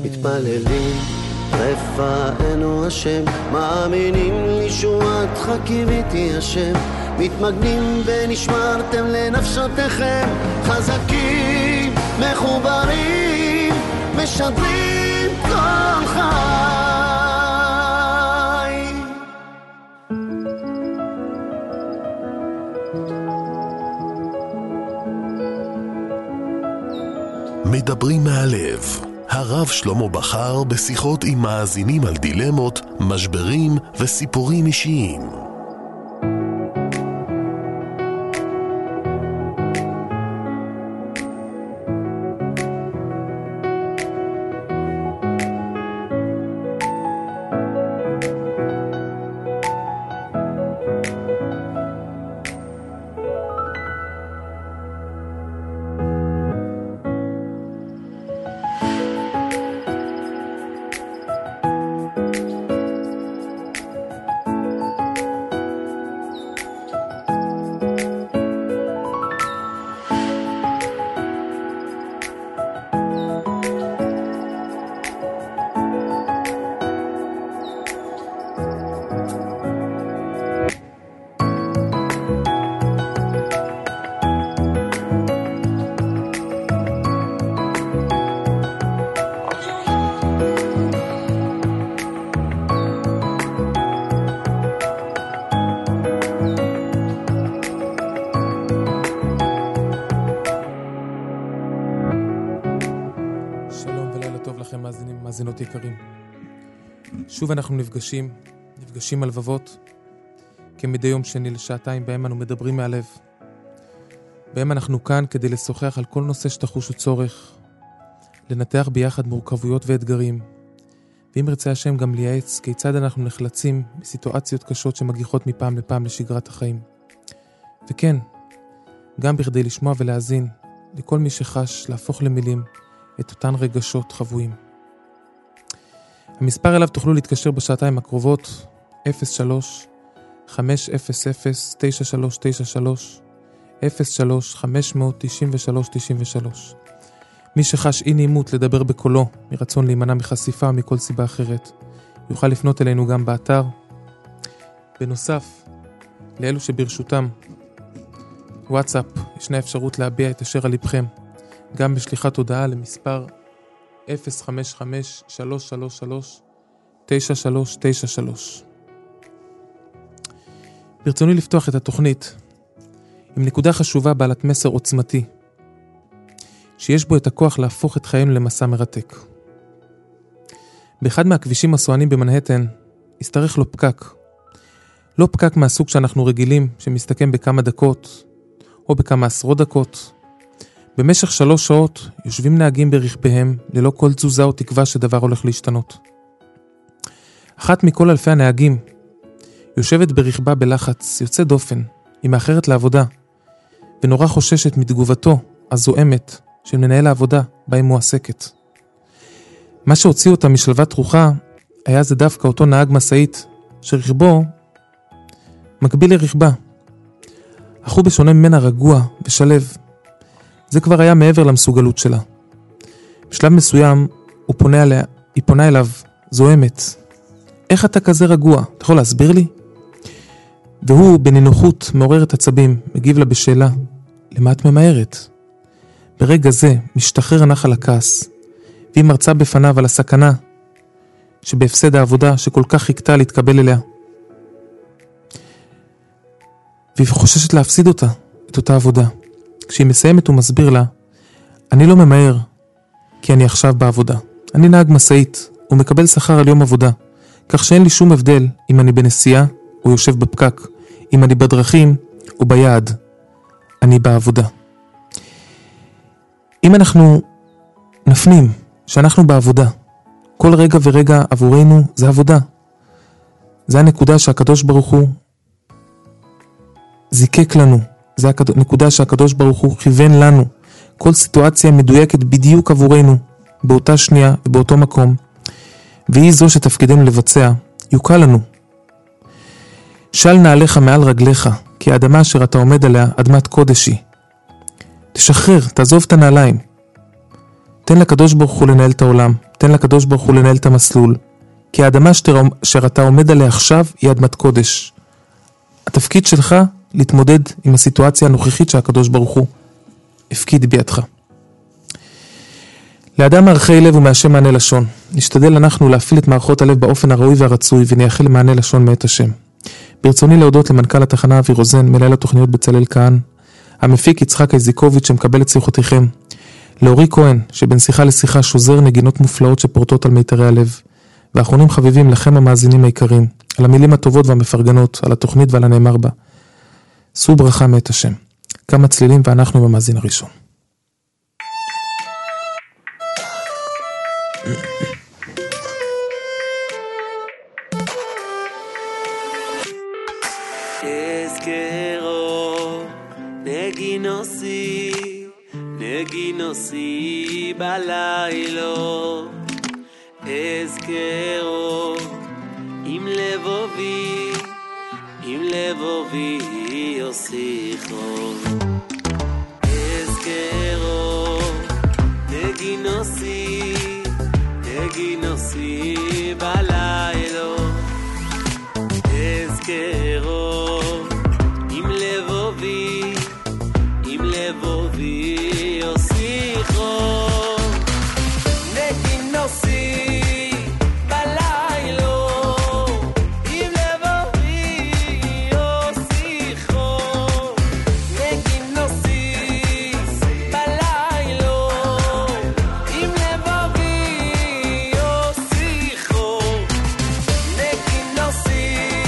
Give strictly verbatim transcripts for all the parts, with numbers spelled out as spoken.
מתפללים רפאנו השם, מאמינים לישועתך קיוויתי השם, מתמגנים ונשמרתם לנפשותיכם, חזקים מחוברים משדרים כל חי. מדברים מהלב, הרב שלמה בכר בשיחות עם מאזינים על דילמות, משברים וסיפורים אישיים. מאזינות יקרים, שוב אנחנו נפגשים, נפגשים על לבבות, כמדי יום שני לשעתיים בהם אנו מדברים מהלב, בהם אנחנו כאן כדי לשוחח על כל נושא שתחושו צורך, לנתח ביחד מורכבויות ואתגרים, ואם רצה השם גם לייעץ כיצד אנחנו נחלצים בסיטואציות קשות שמגיחות מפעם לפעם לשגרת החיים. וכן, גם בכדי לשמוע ולהאזין לכל מי שחש להפוך למילים את אותן רגשות חבויים. המספר אליו תוכלו להתקשר בשעתיים הקרובות אפס שלוש חמש אפס אפס תשע שלוש תשע שלוש אפס שלוש חמש תשע שלוש תשע שלוש. מי שחש אי נעימות לדבר בקולו מרצון להימנע מחשיפה מכל סיבה אחרת יוכל לפנות אלינו גם באתר. בנוסף לאלו שברשותם וואטסאפ ישנה אפשרות להביע את אשר על לבכם גם בשליחת הודעה למספר אפס חמש חמש שלוש שלוש שלוש תשע שלוש תשע שלוש. ברצוני לפתוח את התוכנית עם נקודה חשובה בעלת מסר עוצמתי שיש בו את הכוח להפוך את חיינו למסע מרתק. באחד מהכבישים הסוענים במנהטן הסתרך לו פקק. לא פקק מהסוג שאנחנו רגילים שמסתכם בכמה דקות או בכמה עשרות דקות. במשך שלוש שעות יושבים נהגים ברכביהם ללא כל תזוזה או תקווה שדבר הולך להשתנות. אחת מכל אלפי הנהגים יושבת ברכבה בלחץ יוצא דופן, היא מאחרת לעבודה, ונורא חוששת מתגובתו הזועמת של מנהל העבודה בה היא מועסקת. מה שהוציא אותה משלוות רוחה היה זה דווקא אותו נהג מסעית שרכבו מקביל לרכבה. אך הוא בשונה ממנה רגוע ושלב. זה כבר היה מעבר למסוגלות שלה. בשלב מסוים הוא פונה אליה, היא פונה אליו, זוהמת. איך אתה כזה רגוע? אתה יכול להסביר לי? והוא בנינוחות מעוררת עצבים, מגיב לה בשאלה, למה את ממהרת? ברגע זה משתחרר הנחל הכעס, והיא מרצה בפניו על הסכנה שבהפסד העבודה שכל כך חיכתה להתקבל אליה. והיא חוששת להפסיד אותה, את אותה עבודה. כשהיא מסיימת הוא מסביר לה, אני לא ממהר, כי אני עכשיו בעבודה. אני נהג מסעית, הוא מקבל שכר על יום עבודה, כך שאין לי שום הבדל אם אני בנסיעה או יושב בפקק, אם אני בדרכים או ביעד. אני בעבודה. אם אנחנו נפנים שאנחנו בעבודה, כל רגע ורגע עבורנו זה עבודה. זה הנקודה שהקדוש ברוך הוא זיקק לנו. זה הנקודה שהקדוש ברוך הוא כיוון לנו. כל סיטואציה מדויקת בדיוק עבורנו, באותה שנייה ובאותו מקום. והיא זו שתפקידנו לבצע, יוקל לנו. של נעליך מעל רגליך, כי האדמה אשר אתה עומד עליה, אדמת קודש היא. תשחרר, תעזוב את הנעליים. תן לקדוש ברוך הוא לנהל את העולם, תן לקדוש ברוך הוא לנהל את המסלול, כי האדמה שאתה עומד עליה עכשיו היא אדמת קודש. התפקיד שלך להתמודד עם הסיטואציה הנוכחית שהקדוש ברוך הוא הפקיד בידך. לאדם מערכי לב ומהשם מענה לשון. נשתדל אנחנו להפעיל את מערכות הלב באופן הראוי והרצוי, ונייחל למענה לשון מאת השם. ברצוני להודות למנכ"ל התחנה אבי רוזן, מנהל התוכניות בצלאל כהן, המפיק יצחק איזיקוביץ' שמקבל את שיחותיכם, לאורי כהן שבין שיחה לשיחה שוזר נגינות מופלאות שפורטות על מיתרי הלב, ואחרונים חביבים לכם המאזינים העיקרים, על המילים הטובות והמפרגנות, על התוכנית ועל הנאמר בה. שאו ברכה מאת השם. כמה צלילים ואנחנו במאזין הראשון. Esquero, neginosi, neginosi balailo. Esquero, im levovi, im levovi osicho. Esquero, neginosi, neginosi balailo. Esquero, im levovi, im levovi osicho. Neginosi balailo, im levovi osicho. Neginosi balailo, im levovi osicho. Neginosi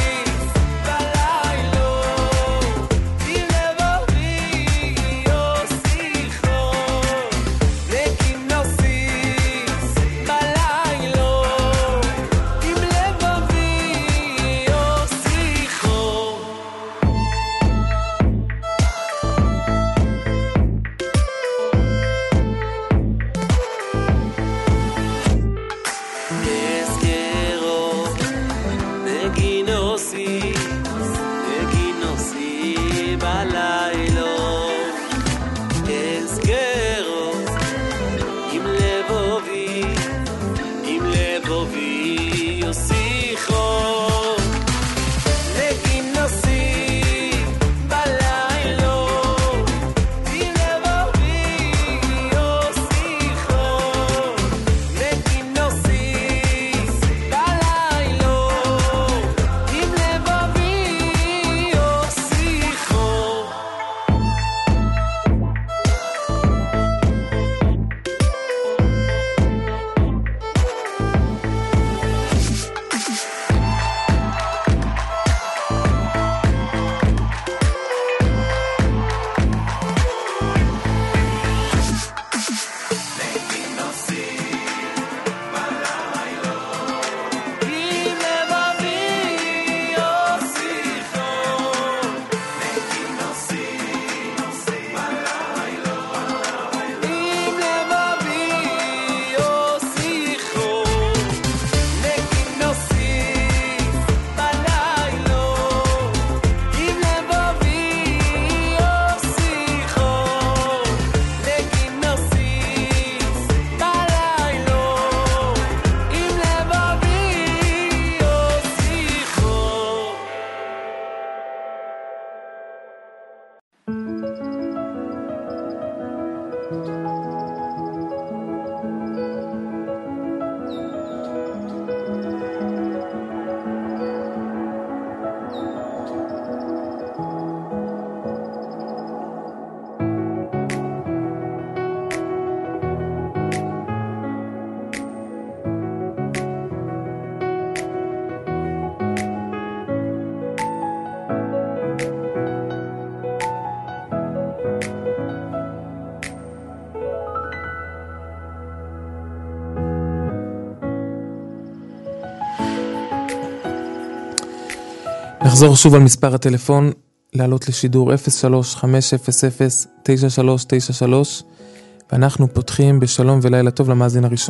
נחזור שוב על מספר הטלפון, לעלות לשידור אפס שלוש חמש אפס אפס תשע שלוש תשע שלוש, ואנחנו פותחים בשלום ולילה טוב למאזין הראשון.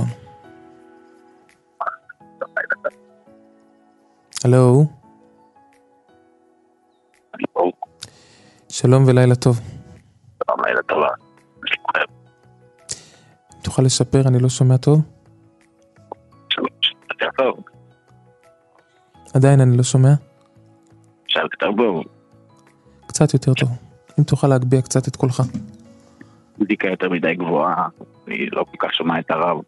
הלו? שלום ולילה טוב. שלום, לילה טובה. תוכל לשפר, אני לא שומע טוב? טוב. עדיין אני לא שומע. אפשר יותר ברור. קצת יותר טוב. אם תוכל להגביה קצת את קולך. בדיקה יותר מדי גבוהה, אני לא כל כך שומע את הרב.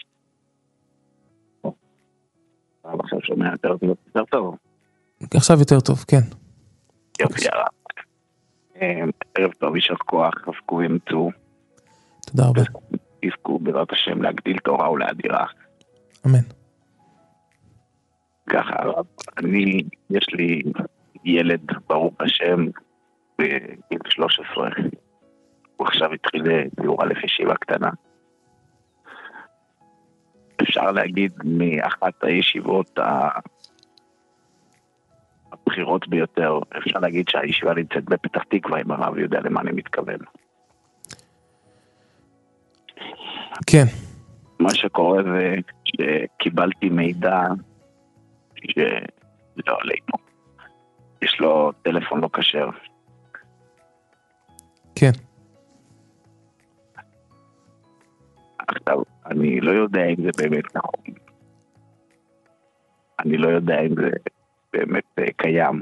הרב עכשיו שומע יותר טוב, יותר טוב. עכשיו יותר טוב, כן. יופי הרב. ערב טוב, יישר כוח, חזקו ימצאו. תודה רבה. יזכו בעזרת השם להגדיל תורה ולאדירה. אמן. ככה הרב, אני, יש לי ילד ברוך השם בגיל שלוש עשרה. הוא עכשיו התחיל ביור א' ישיבה קטנה. אפשר להגיד מאחת הישיבות הבחירות ביותר, אפשר להגיד שהישיבה נמצאת בפתח תקווה, אם הרב יודע למה אני מתכוון. כן. מה שקורה זה שקיבלתי מידע שלא עלינו. יש לו טלפון לא כשר. כן. עכשיו, אני לא יודע אם זה באמת נכון. אני לא יודע אם זה באמת קיים.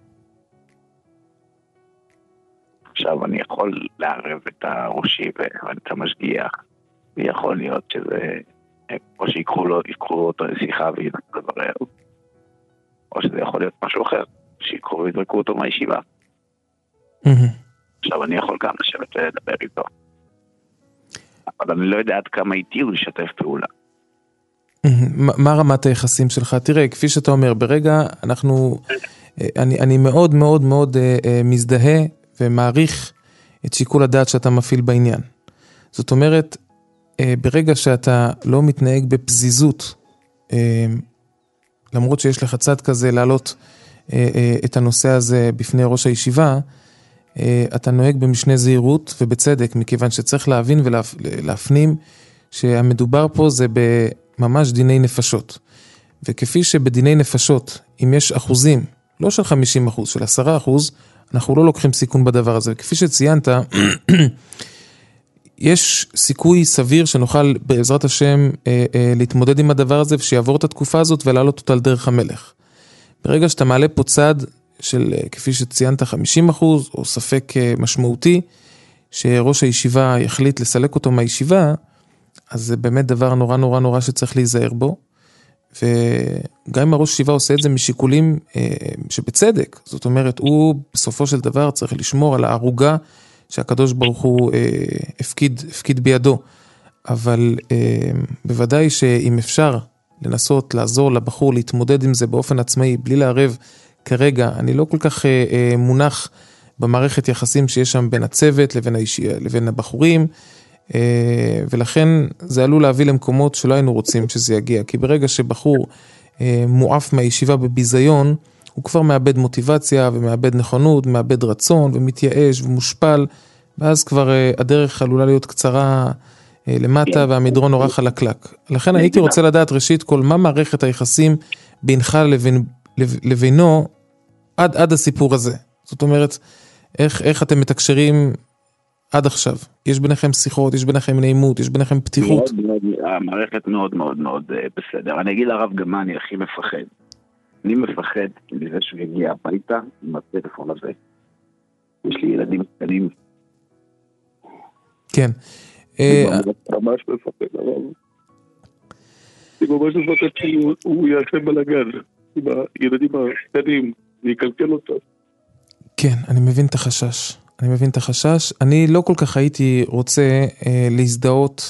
עכשיו, אני יכול לערב את הראשי ואת המשגיח, ויכול להיות שזה, או שיקחו לו, יקחו אותו לשיחה וינסו לברר, או שזה יכול להיות משהו אחר, שיקחו ויזרקו אותו מהישיבה. עכשיו, אני יכול גם לשבת ולדבר איתו. אבל אני לא יודע עד כמה איתי הוא לשתף פעולה. מה רמת היחסים שלך? תראה, כפי שאתה אומר, ברגע אנחנו, אני, אני מאוד מאוד מאוד מזדהה ומעריך את שיקול הדעת שאתה מפעיל בעניין. זאת אומרת, ברגע שאתה לא מתנהג בפזיזות, למרות שיש לך צד כזה להעלות את הנושא הזה בפני ראש הישיבה, אתה נוהג במשנה זהירות ובצדק, מכיוון שצריך להבין ולהפנים שהמדובר פה זה בממש דיני נפשות. וכפי שבדיני נפשות, אם יש אחוזים, לא של חמישים אחוז, של עשרה אחוז, אנחנו לא לוקחים סיכון בדבר הזה. וכפי שציינת, יש סיכוי סביר שנוכל בעזרת השם להתמודד עם הדבר הזה, ושיעבור את התקופה הזאת ולהעלות אותה על דרך המלך. ברגע שאתה מעלה פה צד של, כפי שציינת, חמישים אחוז, או ספק משמעותי, שראש הישיבה יחליט לסלק אותו מהישיבה, אז זה באמת דבר נורא נורא נורא שצריך להיזהר בו, וגם אם הראש הישיבה עושה את זה משיקולים שבצדק, זאת אומרת, הוא בסופו של דבר צריך לשמור על הערוגה שהקדוש ברוך הוא הפקיד, הפקיד בידו, אבל בוודאי שאם אפשר לנסות לעזור לבחור להתמודד עם זה באופן עצמאי, בלי לערב כרגע, אני לא כל כך מונח במערכת יחסים שיש שם בין הצוות לבין, האיש, לבין הבחורים, ולכן זה עלול להביא למקומות שלא היינו רוצים שזה יגיע, כי ברגע שבחור מועף מהישיבה בביזיון, הוא כבר מאבד מוטיבציה ומאבד נכונות, מאבד רצון ומתייאש ומושפל, ואז כבר הדרך עלולה להיות קצרה למטה והמדרון נורא חלקלק. לכן הייתי רוצה לדעת ראשית כל מה מערכת היחסים בינך לבין, לבינו עד, עד הסיפור הזה. זאת אומרת, איך, איך אתם מתקשרים עד עכשיו? יש ביניכם שיחות, יש ביניכם נעימות, יש ביניכם פתיחות? מאוד, מאוד, המערכת מאוד מאוד מאוד בסדר. אני אגיד לרב גם מה אני הכי מפחד. אני מפחד מזה שהוא יגיע הביתה עם הטלפון הזה. יש לי ילדים קטנים. כן. ממש מפחד, הרב. אני ממש מפחד שהוא יעשה בלגן עם הילדים הקטנים, ויקלקל אותם. כן, אני מבין את החשש. אני מבין את החשש. אני לא כל כך הייתי רוצה אה, להזדהות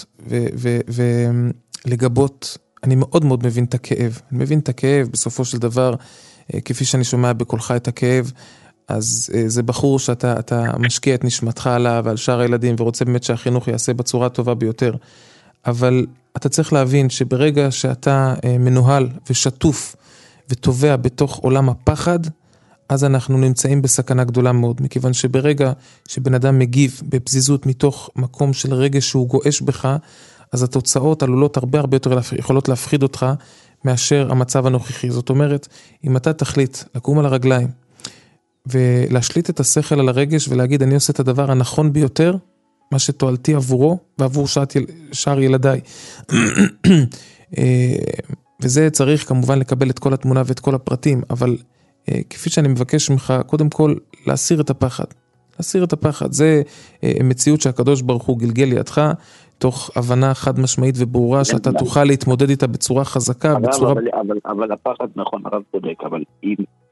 ולגבות. אני מאוד מאוד מבין את הכאב. אני מבין את הכאב, בסופו של דבר, אה, כפי שאני שומע בקולך את הכאב, אז אה, זה בחור שאתה אתה משקיע את נשמתך עליו ועל שאר הילדים, ורוצה באמת שהחינוך יעשה בצורה הטובה ביותר. אבל אתה צריך להבין שברגע שאתה אה, מנוהל ושטוף וטובע בתוך עולם הפחד, אז אנחנו נמצאים בסכנה גדולה מאוד, מכיוון שברגע שבן אדם מגיב בפזיזות מתוך מקום של רגש שהוא גואש בך, אז התוצאות עלולות הרבה הרבה יותר יכולות להפחיד אותך מאשר המצב הנוכחי. זאת אומרת, אם אתה תחליט לקום על הרגליים ולהשליט את השכל על הרגש ולהגיד אני עושה את הדבר הנכון ביותר, מה שתועלתי עבורו ועבור שאר ילדיי, וזה צריך כמובן לקבל את כל התמונה ואת כל הפרטים, אבל אה, כפי שאני מבקש ממך, קודם כל להסיר את הפחד. להסיר את הפחד. זה אה, מציאות שהקדוש ברוך הוא גלגל לידך, תוך הבנה חד משמעית וברורה, שאתה תוכל להתמודד איתה בצורה חזקה, אבל, בצורה... אבל, אבל, אבל הפחד, נכון, הרב צודק, אבל אם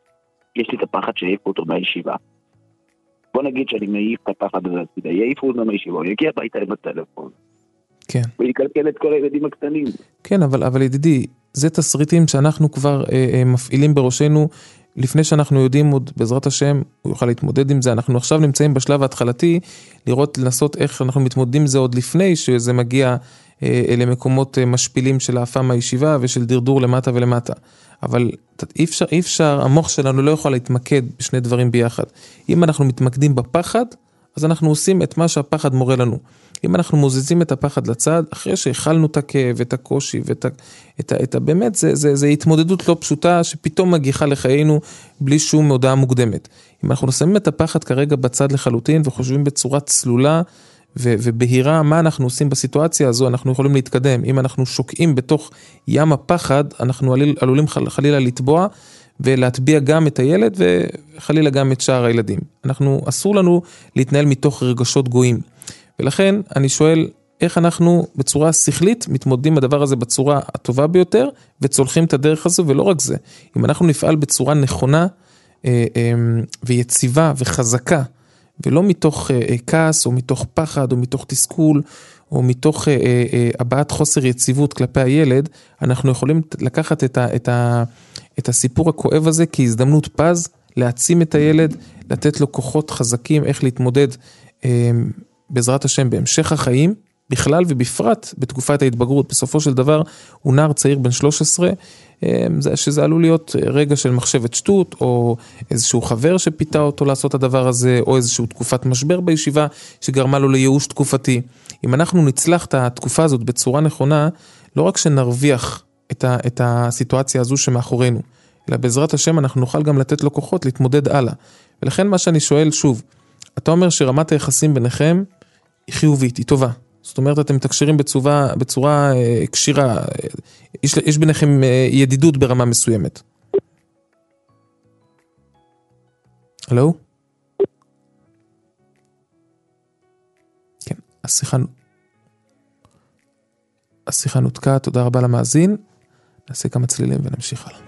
יש לי את הפחד שהעיפו אותו מהישיבה, בוא נגיד שאני מעיף את הפחד הזה, יעיפו אותו מהישיבה, הוא יגיע הביתה עם הטלפון. כן. ויקלקל את כל הילדים הקטנים. כן, אבל, אבל ידידי, זה תסריטים שאנחנו כבר אה, אה, מפעילים בראשנו, לפני שאנחנו יודעים עוד בעזרת השם, הוא יוכל להתמודד עם זה. אנחנו עכשיו נמצאים בשלב ההתחלתי, לראות, לנסות איך אנחנו מתמודדים עם זה עוד לפני שזה מגיע אה, למקומות אה, משפילים של העפה מהישיבה ושל דרדור למטה ולמטה. אבל אי אפשר, אי אפשר, המוח שלנו לא יכול להתמקד בשני דברים ביחד. אם אנחנו מתמקדים בפחד, אז אנחנו עושים את מה שהפחד מורה לנו. אם אנחנו מוזיזים את הפחד לצד, אחרי שהחלנו את הכאב, את הקושי, ואת ה, את ה, את ה, באמת, זה, זה, זה התמודדות לא פשוטה, שפתאום מגיחה לחיינו, בלי שום הודעה מוקדמת. אם אנחנו שמים את הפחד כרגע בצד לחלוטין, וחושבים בצורה צלולה, ו, ובהירה, מה אנחנו עושים בסיטואציה הזו, אנחנו יכולים להתקדם. אם אנחנו שוקעים בתוך ים הפחד, אנחנו עליל, עלולים חלילה לטבוע, ולהטביע גם את הילד, וחלילה גם את שאר הילדים. אנחנו, אסור לנו להתנהל מתוך רגשות גויים. ולכן אני שואל, איך אנחנו בצורה שכלית מתמודדים הדבר הזה בצורה הטובה ביותר, וצולחים את הדרך הזו, ולא רק זה. אם אנחנו נפעל בצורה נכונה, אה, אה, ויציבה וחזקה, ולא מתוך אה, אה, כעס, או מתוך פחד, או מתוך תסכול, או מתוך אה, אה, הבעת חוסר יציבות כלפי הילד, אנחנו יכולים לקחת את, ה, את, ה, את הסיפור הכואב הזה, כהזדמנות פז, להעצים את הילד, לתת לו כוחות חזקים, איך להתמודד אה, בעזרת השם בהמשך החיים, בכלל ובפרט בתקופת ההתבגרות. בסופו של דבר הוא נער צעיר בן שלוש עשרה, שזה עלול להיות רגע של מחשבת שטות, או איזשהו חבר שפיתה אותו לעשות את הדבר הזה, או איזשהו תקופת משבר בישיבה שגרמה לו לייאוש תקופתי. אם אנחנו נצלח את התקופה הזאת בצורה נכונה, לא רק שנרוויח את, ה, את הסיטואציה הזו שמאחורינו, אלא בעזרת השם אנחנו נוכל גם לתת לו כוחות להתמודד הלאה. ולכן מה שאני שואל שוב, אתה אומר שרמת היחסים ביניכם היא חיובית, היא טובה. זאת אומרת, אתם מתקשרים בצורה, בצורה אה, קשירה, אה, יש, יש ביניכם אה, ידידות ברמה מסוימת. הלו? כן, השיחה, השיחה נותקה, תודה רבה למאזין. נעשה כמה צלילים ונמשיך הלאה.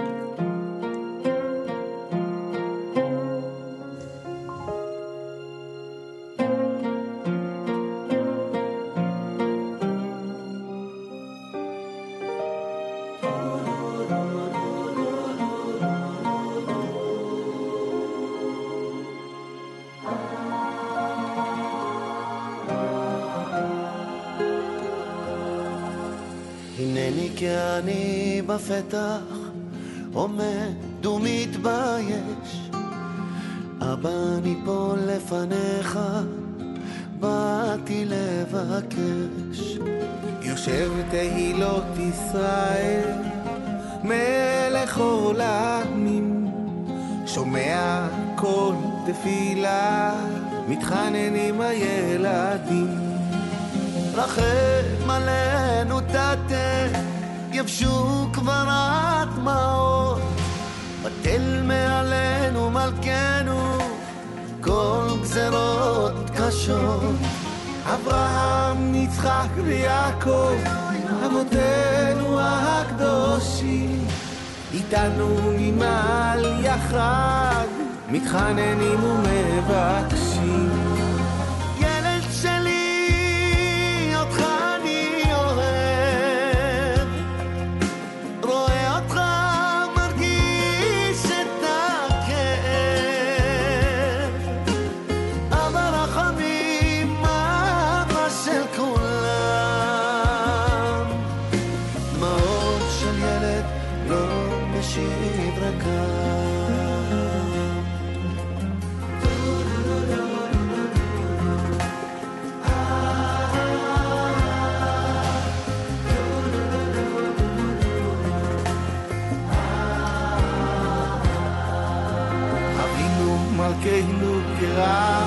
בפתח עומד ומתבייש, אבא אני פה לפניך, באתי לבקש. יושב תהילות ישראל, מלך עולמים, שומע כל תפילה, מתחננים הילדים. רחם עלינו תתה, יבשו כבר הדמעות, בטל מעלינו מלכנו כל גזרות קשות. אברהם, יצחק ויעקב, אבותינו הקדושים, איתנו ממעל יחד, מתחננים ומבקשים. ילד שלי, אותך אני אוהב, רואה אותך מרגיש את הכאב, אבל רחמים אבא של כולם, דמעות של ילד לא משיב ריקם. מלכנו קרא,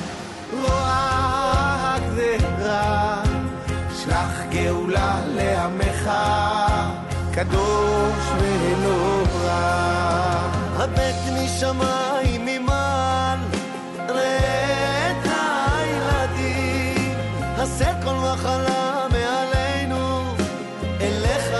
רואה הגזרה, שלח גאולה לעמך, קדוש ונורא. הבט משמיים ממעל, ראה את הילדים, הסר כל מחלה מעלינו, אליך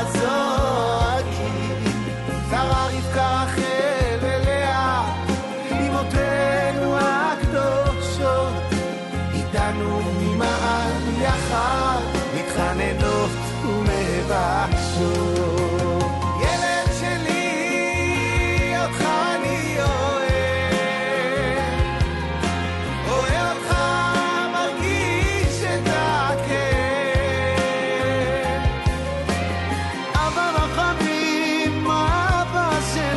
זועקים. שרה רבקה רחל ולאה, אמותינו הקדושות, איתנו ממעל יחד, מתחננות ומבקשות. ילד שלי, אותך אני אוהב, רואה אותך מרגיש את הכאב. אבא רחמים, אבא של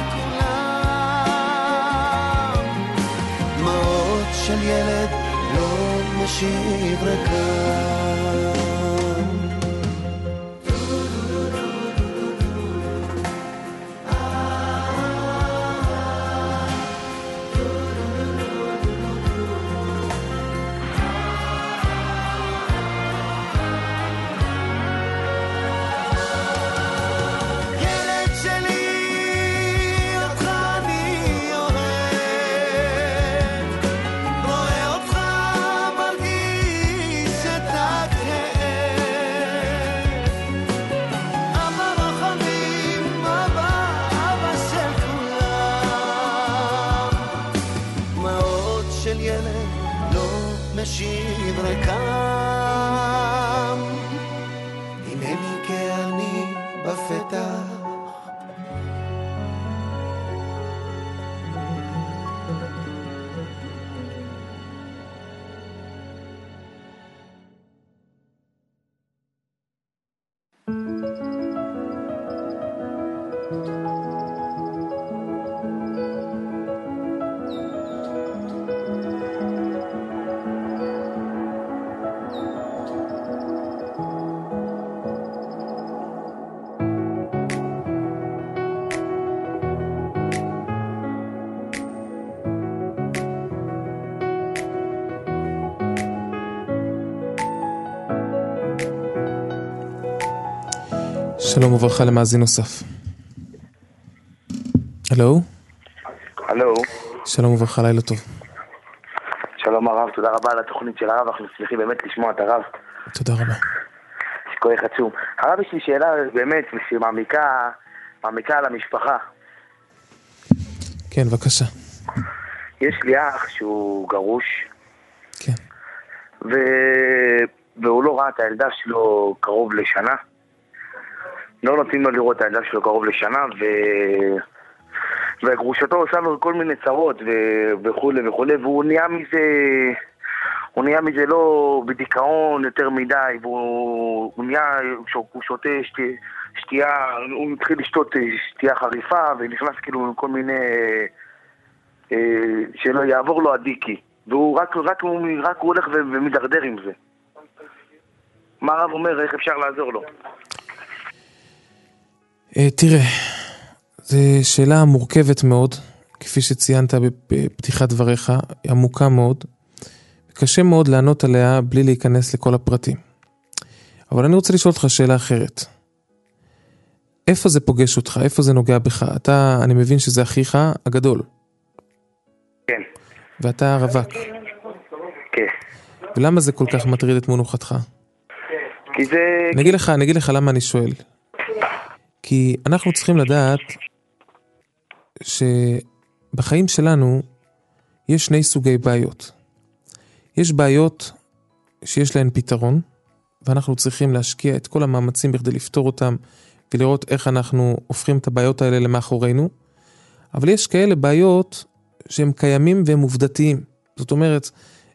כולם, דמעות של ילד לא משיב ריקם. ילד שלי, אותך אני אוהב, רואה אותך מרגיש את הכאב. אבא רחמים, אבא, אבא של כולם, דמעות של ילד לא משיב ריקם. הנני כעני בפתח, שלום וברכה למאזין נוסף. הלו? הלו, שלום וברכה, לילה טוב. שלום הרב, תודה רבה על התוכנית של הרב, אנחנו שמחים באמת לשמוע את הרב. תודה רבה. שכוח עצום. הרב, יש לי שאלה באמת שמעמיקה, מעמיקה על המשפחה. כן, בבקשה. יש לי אח שהוא גרוש, כן. ו... והוא לא ראה את הילדה שלו קרוב לשנה. לא נותנים לו לראות את הילדה שלו קרוב לשנה, ו... והגרושתו עושה לו כל מיני צרות ו... וכו' וכו', והוא נהיה מזה, הוא נהיה מזה לא בדיכאון יותר מדי, והוא הוא נהיה, הוא שותה שתי... שתייה, הוא מתחיל לשתות שתייה חריפה, ונכנס כאילו כל מיני, אה, שלא יעבור לו הדיקי, והוא רק, רק, רק הוא הולך ומדרדר עם זה. מה הרב אומר, איך אפשר לעזור לו? תראה, זו שאלה מורכבת מאוד, כפי שציינת בפתיחת דבריך, היא עמוקה מאוד, וקשה מאוד לענות עליה בלי להיכנס לכל הפרטים. אבל אני רוצה לשאול אותך שאלה אחרת. איפה זה פוגש אותך? איפה זה נוגע בך? אתה, אני מבין שזה אחיך הגדול. כן. ואתה רווק. כן. ולמה זה כל כך מטריד את מנוחתך? כי זה... אני אגיד לך, אני אגיד לך למה אני שואל. כי אנחנו צריכים לדעת שבחיים שלנו יש שני סוגי בעיות. יש בעיות שיש להן פתרון, ואנחנו צריכים להשקיע את כל המאמצים בכדי לפתור אותם, ולראות איך אנחנו הופכים את הבעיות האלה למאחורינו. אבל יש כאלה בעיות שהם קיימים והם עובדתיים. זאת אומרת,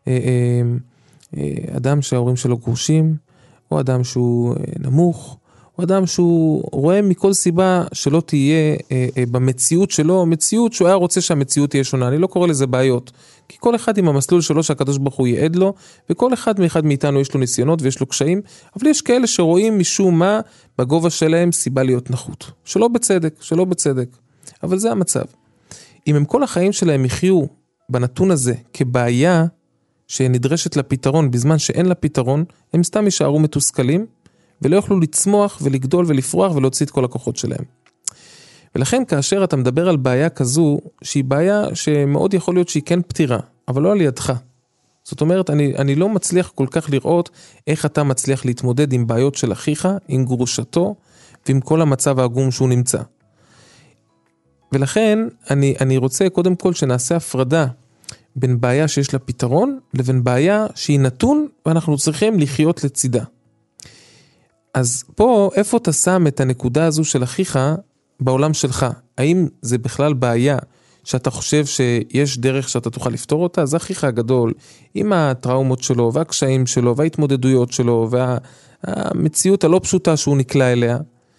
אדם שההורים שלו גרושים, או אדם שהוא נמוך, או אדם שהוא רואה מכל סיבה שלא תהיה במציאות שלו, מציאות שהוא היה רוצה שהמציאות תהיה שונה. אני לא קורא לזה בעיות, כי כל אחד עם המסלול שלו שהקדוש ברוך הוא יעד לו, וכל אחד מאחד מאיתנו יש לו ניסיונות ויש לו קשיים, אבל יש כאלה שרואים משום מה בגובה שלהם סיבה להיות נחות. שלא בצדק, שלא בצדק. אבל זה המצב. אם הם כל החיים שלהם יחיו בנתון הזה כבעיה שנדרשת לפתרון בזמן שאין לה פתרון, הם סתם יישארו מתוסכלים, ולא יוכלו לצמוח ולגדול ולפרוח ולהוציא את כל הכוחות שלהם. ולכן כאשר אתה מדבר על בעיה כזו, שהיא בעיה שמאוד יכול להיות שהיא כן פתירה, אבל לא על ידך. זאת אומרת, אני, אני לא מצליח כל כך לראות איך אתה מצליח להתמודד עם בעיות של אחיך, עם גרושתו, ועם כל המצב העגום שהוא נמצא. ולכן אני, אני רוצה קודם כל שנעשה הפרדה בין בעיה שיש לה פתרון, לבין בעיה שהיא נתון, ואנחנו צריכים לחיות לצידה. אז פה, איפה אתה שם את הנקודה הזו של אחיך בעולם שלך? האם זה בכלל בעיה שאתה חושב שיש דרך שאתה תוכל לפתור אותה? אז אחיך הגדול, עם הטראומות שלו, והקשיים שלו, וההתמודדויות שלו, והמציאות הלא פשוטה שהוא נקלע אליה,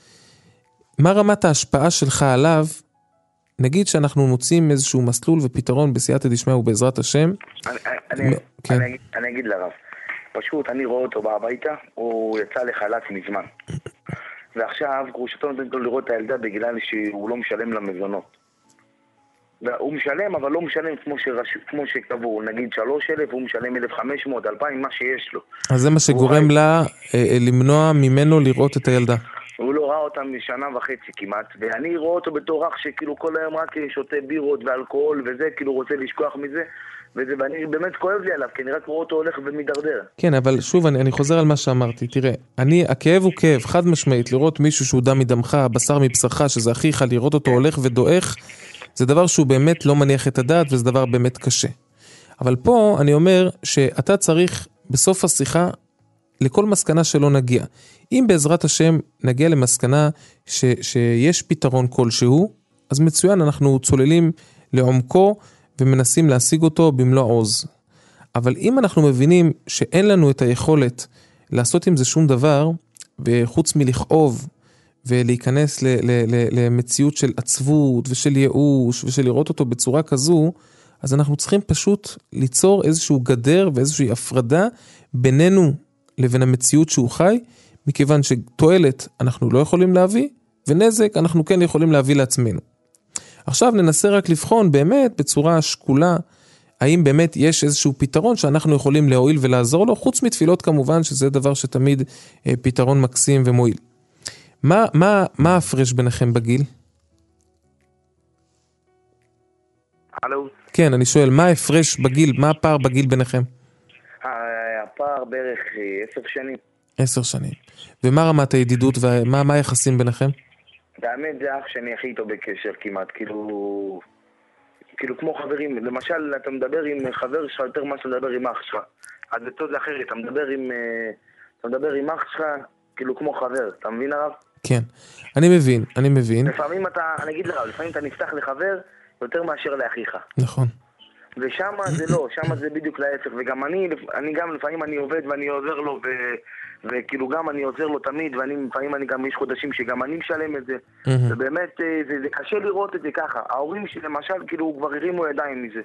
מה רמת ההשפעה שלך עליו? נגיד שאנחנו מוצאים איזשהו מסלול ופתרון בסייעתא דשמיא ובעזרת השם. אני, אני, כן. אני, אני אגיד לרב, פשוט אני רואה אותו בהביתה, הוא יצא לחל"ת מזמן. ועכשיו גרושתו נותנת לו לראות את הילדה בגלל שהוא לא משלם למזונות. הוא משלם, אבל לא משלם כמו, שרש... כמו שקבעו, נגיד שלוש אלף, הוא משלם אלף וחמש מאות, אלפיים, מה שיש לו. אז זה מה שגורם חי... לה אה, למנוע ממנו לראות את הילדה. הוא לא ראה אותם משנה וחצי כמעט, ואני רואה אותו בתור אח שכאילו כל היום רק שותה בירות ואלכוהול וזה, כאילו רוצה לשכוח מזה, וזה, ואני באמת כואב לי עליו, כי אני רק רואה אותו הולך ומדרדר. כן, אבל שוב, אני, אני חוזר על מה שאמרתי. תראה, אני, הכאב הוא כאב, חד משמעית, לראות מישהו שהוא דם מדמך, בשר מבשרך, שזה אחיך, לראות אותו הולך ודועך, זה דבר שהוא באמת לא מניח את הדעת, וזה דבר באמת קשה. אבל פה אני אומר שאתה צריך בסוף השיחה, לכל מסקנה שלא נגיע. אם בעזרת השם נגיע למסקנה ש, שיש פתרון כלשהו, אז מצוין, אנחנו צוללים לעומקו, ומנסים להשיג אותו במלוא עוז. אבל אם אנחנו מבינים שאין לנו את היכולת לעשות עם זה שום דבר, וחוץ מלכאוב, ולהיכנס ל- ל- ל- למציאות של עצבות, ושל ייאוש, ושל לראות אותו בצורה כזו, אז אנחנו צריכים פשוט ליצור איזשהו גדר, ואיזושהי הפרדה, בינינו לבין המציאות שהוא חי, מכיוון שתועלת אנחנו לא יכולים להביא, ונזק אנחנו כן יכולים להביא לעצמנו. עכשיו ננסה רק לבחון באמת בצורה שקולה, האם באמת יש איזשהו פתרון שאנחנו יכולים להועיל ולעזור לו, חוץ מתפילות כמובן, שזה דבר שתמיד אה, פתרון מקסים ומועיל. מה, מה, מה הפרש ביניכם בגיל? הלו? כן, אני שואל, מה הפרש בגיל, מה הפער בגיל ביניכם? הפער בערך עשר שנים. עשר שנים. ומה רמת הידידות ומה מה היחסים ביניכם? באמת זה אח שאני הכי איתו בקשר כמעט, כאילו... כאילו כמו חברים, למשל אתה מדבר עם חבר שלך יותר מה שאתה מדבר עם אח שלך. אז זה זה אחרת, אתה מדבר עם... אתה מדבר עם אח שלך כאילו כמו חבר, אתה מבין הרב? כן, אני מבין, אני מבין. לפעמים אתה, אני אגיד לרב, לפעמים אתה נפתח לחבר יותר מאשר לאחיך. נכון. ושם זה לא, שם זה בדיוק להפך, וגם אני, אני גם לפעמים אני עובד ואני עוזר לו, ו, וכאילו גם אני עוזר לו תמיד, ואני לפעמים אני גם יש חודשים שגם אני משלם את זה, mm-hmm. ובאמת זה, זה קשה לראות את זה ככה, ההורים שלי למשל כאילו כבר הרימו ידיים מזה.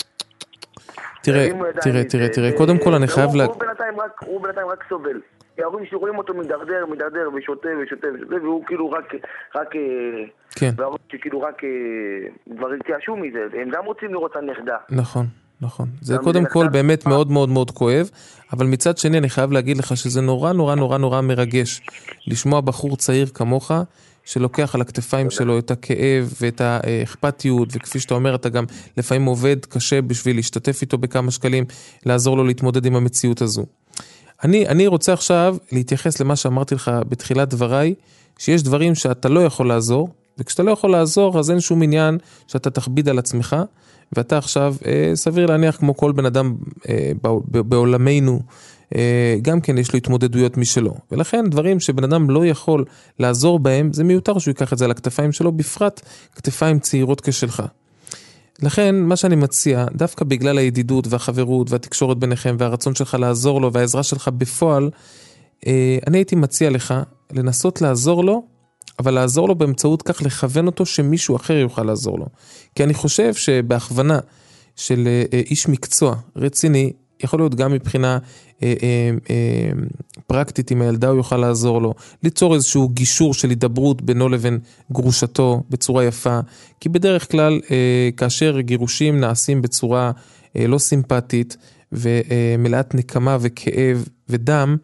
תראה, תראה, תראה, תראה, קודם כל אני חייב לה... הוא בינתיים רק, הוא בינתיים רק סובל. ההורים שרואים אותו מדרדר, מדרדר ושוטה ושוטה ושוטה, והוא כאילו רק, רק, כן. וההורים שכאילו רק כבר התייאשו מזה, הם גם רוצים לראות את הנכדה. נכון, נכון. זה קודם כל באמת מאוד מאוד מאוד כואב, אבל מצד שני אני חייב להגיד לך שזה נורא נורא נורא נורא מרגש, לשמוע בחור צעיר כמוך, שלוקח על הכתפיים שלו את הכאב ואת האכפתיות, וכפי שאתה אומר, אתה גם לפעמים עובד קשה בשביל להשתתף איתו בכמה שקלים, לעזור לו להתמודד עם המציאות הזו. אני, אני רוצה עכשיו להתייחס למה שאמרתי לך בתחילת דבריי, שיש דברים שאתה לא יכול לעזור, וכשאתה לא יכול לעזור, אז אין שום עניין שאתה תכביד על עצמך, ואתה עכשיו, אה, סביר להניח כמו כל בן אדם אה, בעולמנו, אה, גם כן יש לו התמודדויות משלו. ולכן דברים שבן אדם לא יכול לעזור בהם, זה מיותר שהוא ייקח את זה על הכתפיים שלו, בפרט כתפיים צעירות כשלך. לכן, מה שאני מציע, דווקא בגלל הידידות והחברות והתקשורת ביניכם והרצון שלך לעזור לו והעזרה שלך בפועל, אני הייתי מציע לך לנסות לעזור לו, אבל לעזור לו באמצעות כך לכוון אותו שמישהו אחר יוכל לעזור לו. כי אני חושב שבהכוונה של איש מקצוע רציני, יכול להיות גם מבחינה אה, אה, אה, פרקטית עם הילדה הוא יוכל לעזור לו, ליצור איזשהו גישור של הידברות בינו לבין גרושתו בצורה יפה, כי בדרך כלל אה, כאשר גירושים נעשים בצורה אה, לא סימפטית ומלאת נקמה וכאב ודם,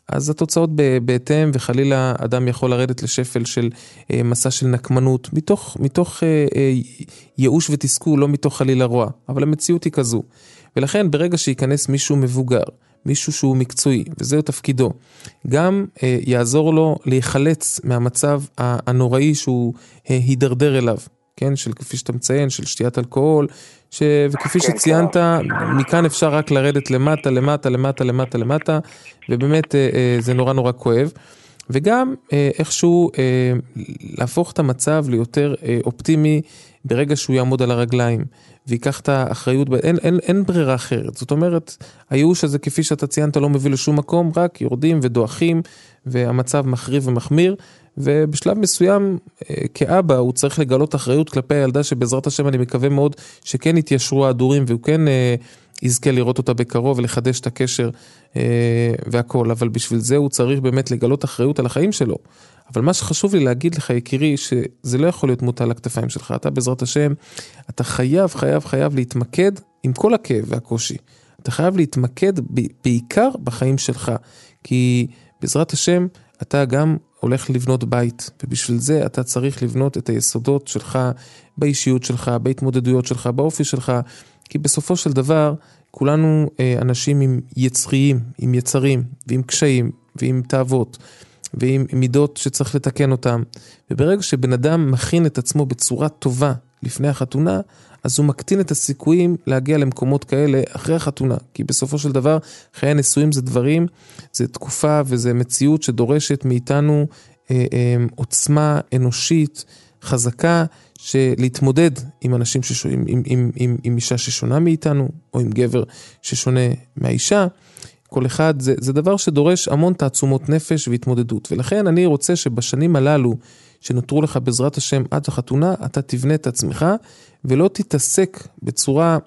אז התוצאות בהתאם, וחלילה אדם יכול לרדת לשפל של אה, מסע של נקמנות, מתוך, מתוך אה, אה, ייאוש ותסכול, לא מתוך חלילה רוע, אבל המציאות היא כזו. ולכן ברגע שיכנס מישהו מבוגר, מישהו שהוא מקצועי, וזהו תפקידו, גם אה, יעזור לו להיחלץ מהמצב הנוראי שהוא אה, הידרדר אליו, כן, של כפי שאתה מציין, של שתיית אלכוהול, ש... וכפי שציינת, מכאן אפשר רק לרדת למטה, למטה, למטה, למטה, למטה, ובאמת אה, אה, זה נורא נורא כואב. וגם אה, איכשהו אה, להפוך את המצב ליותר אה, אופטימי ברגע שהוא יעמוד על הרגליים, ויקח את האחריות, אין, אין, אין ברירה אחרת. זאת אומרת, הייאוש הזה כפי שאתה ציינת לא מביא לשום מקום, רק יורדים ודואחים, והמצב מחריב ומחמיר, ובשלב מסוים, כאבא, הוא צריך לגלות אחריות כלפי הילדה, שבעזרת השם אני מקווה מאוד, שכן יתיישרו ההדורים, והוא כן אה, יזכה לראות אותה בקרוב, ולחדש את הקשר אה, והכל, אבל בשביל זה הוא צריך באמת לגלות אחריות על החיים שלו. אבל מה שחשוב לי להגיד לך, יקירי, שזה לא יכול להיות מוטל על הכתפיים שלך. אתה בעזרת השם, אתה חייב, חייב, חייב להתמקד עם כל הכאב והקושי. אתה חייב להתמקד בעיקר בחיים שלך, כי בעזרת השם, אתה גם הולך לבנות בית, ובשביל זה אתה צריך לבנות את היסודות שלך, באישיות שלך, בהתמודדויות שלך, באופי שלך, כי בסופו של דבר, כולנו אנשים עם יצריים, עם יצרים, ועם קשיים, ועם תאוות, ועם מידות שצריך לתקן אותם. וברגע שבן אדם מכין את עצמו בצורה טובה לפני החתונה, אז הוא מקטין את הסיכויים להגיע למקומות כאלה אחרי החתונה. כי בסופו של דבר, חיי הנישואים זה דברים, זה תקופה וזה מציאות שדורשת מאיתנו אה, אה, עוצמה אנושית, חזקה, שלהתמודד עם אנשים ששונים, עם, עם, עם, עם אישה ששונה מאיתנו, או עם גבר ששונה מהאישה. כל אחד, זה, זה דבר שדורש המון תעצומות נפש והתמודדות. ולכן אני רוצה שבשנים הללו, שנותרו לך בעזרת השם עד החתונה, אתה תבנה את עצמך, ולא תתעסק בצורה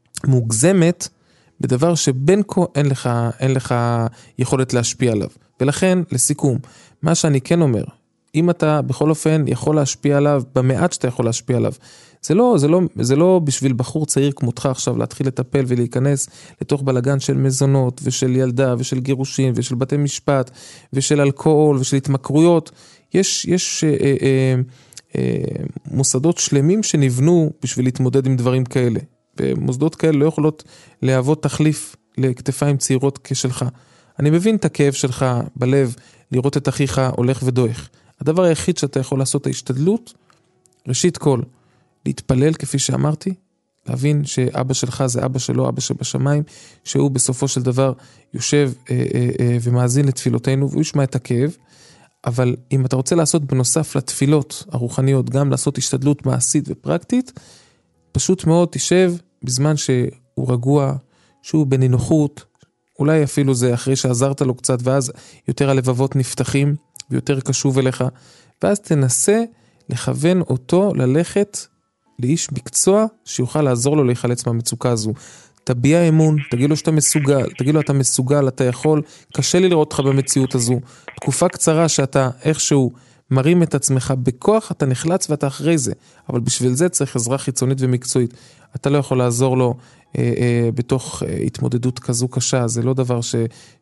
מוגזמת, בדבר שבין כה אין לך, אין לך יכולת להשפיע עליו. ולכן, לסיכום, מה שאני כן אומר, אם אתה בכל אופן יכול להשפיע עליו, במעט שאתה יכול להשפיע עליו, זה לא, זה לא, זה לא בשביל בחור צעיר כמותך עכשיו להתחיל לטפל ולהיכנס לתוך בלגן של מזונות ושל ילדה ושל גירושים ושל בתי משפט ושל אלכוהול ושל התמכרויות. יש, יש אה, אה, אה, מוסדות שלמים שנבנו בשביל להתמודד עם דברים כאלה. ומוסדות כאלה לא יכולות להוות תחליף לכתפיים צעירות כשלך. אני מבין את הכאב שלך בלב לראות את אחיך הולך ודוח. הדבר היחיד שאתה יכול לעשות ההשתדלות, ראשית כל, להתפלל כפי שאמרתי, להבין שאבא שלך זה אבא שלו, אבא שבשמיים, שהוא בסופו של דבר יושב אה, אה, אה, ומאזין לתפילותינו, והוא ישמע את הכאב, אבל אם אתה רוצה לעשות בנוסף לתפילות הרוחניות, גם לעשות השתדלות מעשית ופרקטית, פשוט מאוד תשב בזמן שהוא רגוע, שהוא בנינוחות, אולי אפילו זה אחרי שעזרת לו קצת, ואז יותר הלבבות נפתחים, ויותר קשוב אליך, ואז תנסה לכוון אותו ללכת לאיש מקצוע שיוכל לעזור לו להיחלץ מהמצוקה הזו. תביע אמון, תגיד לו שאתה מסוגל, תגיד לו אתה מסוגל, אתה יכול, קשה לי לראות אותך במציאות הזו. תקופה קצרה שאתה איכשהו מרים את עצמך בכוח, אתה נחלץ ואתה אחרי זה, אבל בשביל זה צריך עזרה חיצונית ומקצועית. אתה לא יכול לעזור לו אה, אה, בתוך אה, התמודדות כזו קשה, זה לא דבר ש,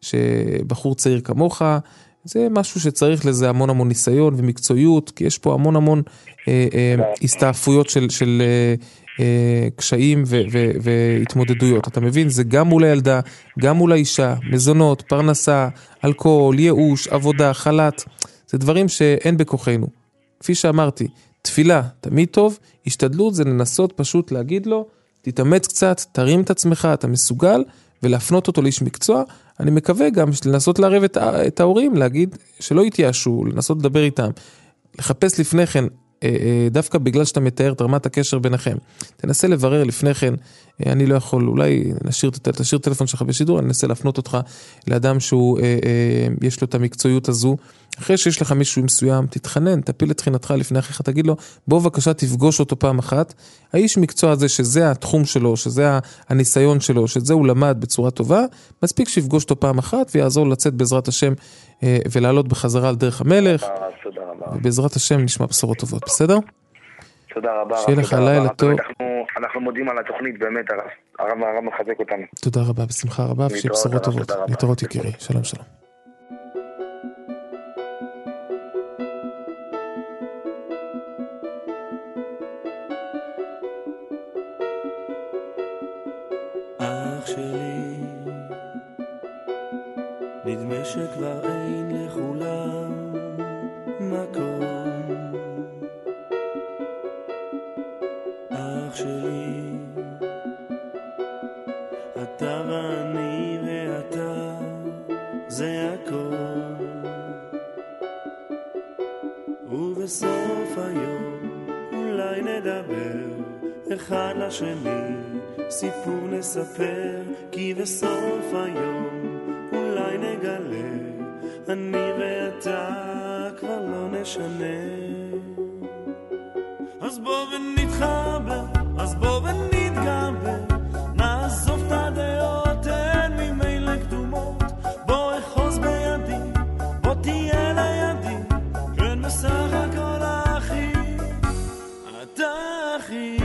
שבחור צעיר כמוך, זה משהו שצריך לזה המון המון ניסיון ומקצועיות, כי יש פה המון המון אה, אה, הסתעפויות של, של אה, אה, קשיים ו, ו, והתמודדויות. אתה מבין? זה גם מול הילדה, גם מול האישה, מזונות, פרנסה, אלכוהול, ייאוש, עבודה, חל"ת. זה דברים שאין בכוחנו. כפי שאמרתי, תפילה תמיד טוב, השתדלות זה לנסות פשוט להגיד לו, תתאמץ קצת, תרים את עצמך, אתה מסוגל, ולהפנות אותו לאיש מקצוע. אני מקווה גם לנסות לערב את, את ההורים, להגיד שלא יתייאשו, לנסות לדבר איתם, לחפש לפני כן, דווקא בגלל שאתה מתאר את רמת הקשר ביניכם. תנסה לברר לפני כן, אני לא יכול, אולי נשאיר, תשאיר טלפון שלך בשידור, אני אנסה להפנות אותך לאדם שהוא, יש לו את המקצועיות הזו. אחרי שיש לך מישהו מסוים, תתחנן, תפיל את תחינתך לפני אחיך, תגיד לו, בוא בבקשה תפגוש אותו פעם אחת. האיש מקצוע הזה, שזה התחום שלו, שזה הניסיון שלו, שזה הוא למד בצורה טובה, מספיק שיפגוש אותו פעם אחת, ויעזור לצאת בעזרת השם, ולעלות בחזרה על דרך המלך. תודה רבה. ובעזרת השם נשמע בשורות טובות, בסדר? תודה רבה. שיהיה לך לילה טוב. אנחנו מודים על התוכנית, באמת, הרב הרב מחזק אותנו. תודה רבה, בשמחה רבה, ושיהיה בשורות טובות. להתראות יקירי, שלום שלום. שלי, נדמה שכבר אין לכולם מקום. אח שלי, אתה ואני ואתה זה הכל, ובסוף היום אולי נדבר אחד לשני, סיפור נספר, כי בסוף היום אולי נגלה, אני ואתה כבר לא נשנה. אז בוא ונתחבר, אז בוא ונתגבר, נעזוב את הדעות, אין ממילא קדומות, בוא אחוז בידי, בוא תהיה לידי, כן בסך הכל אחי, אתה אחי.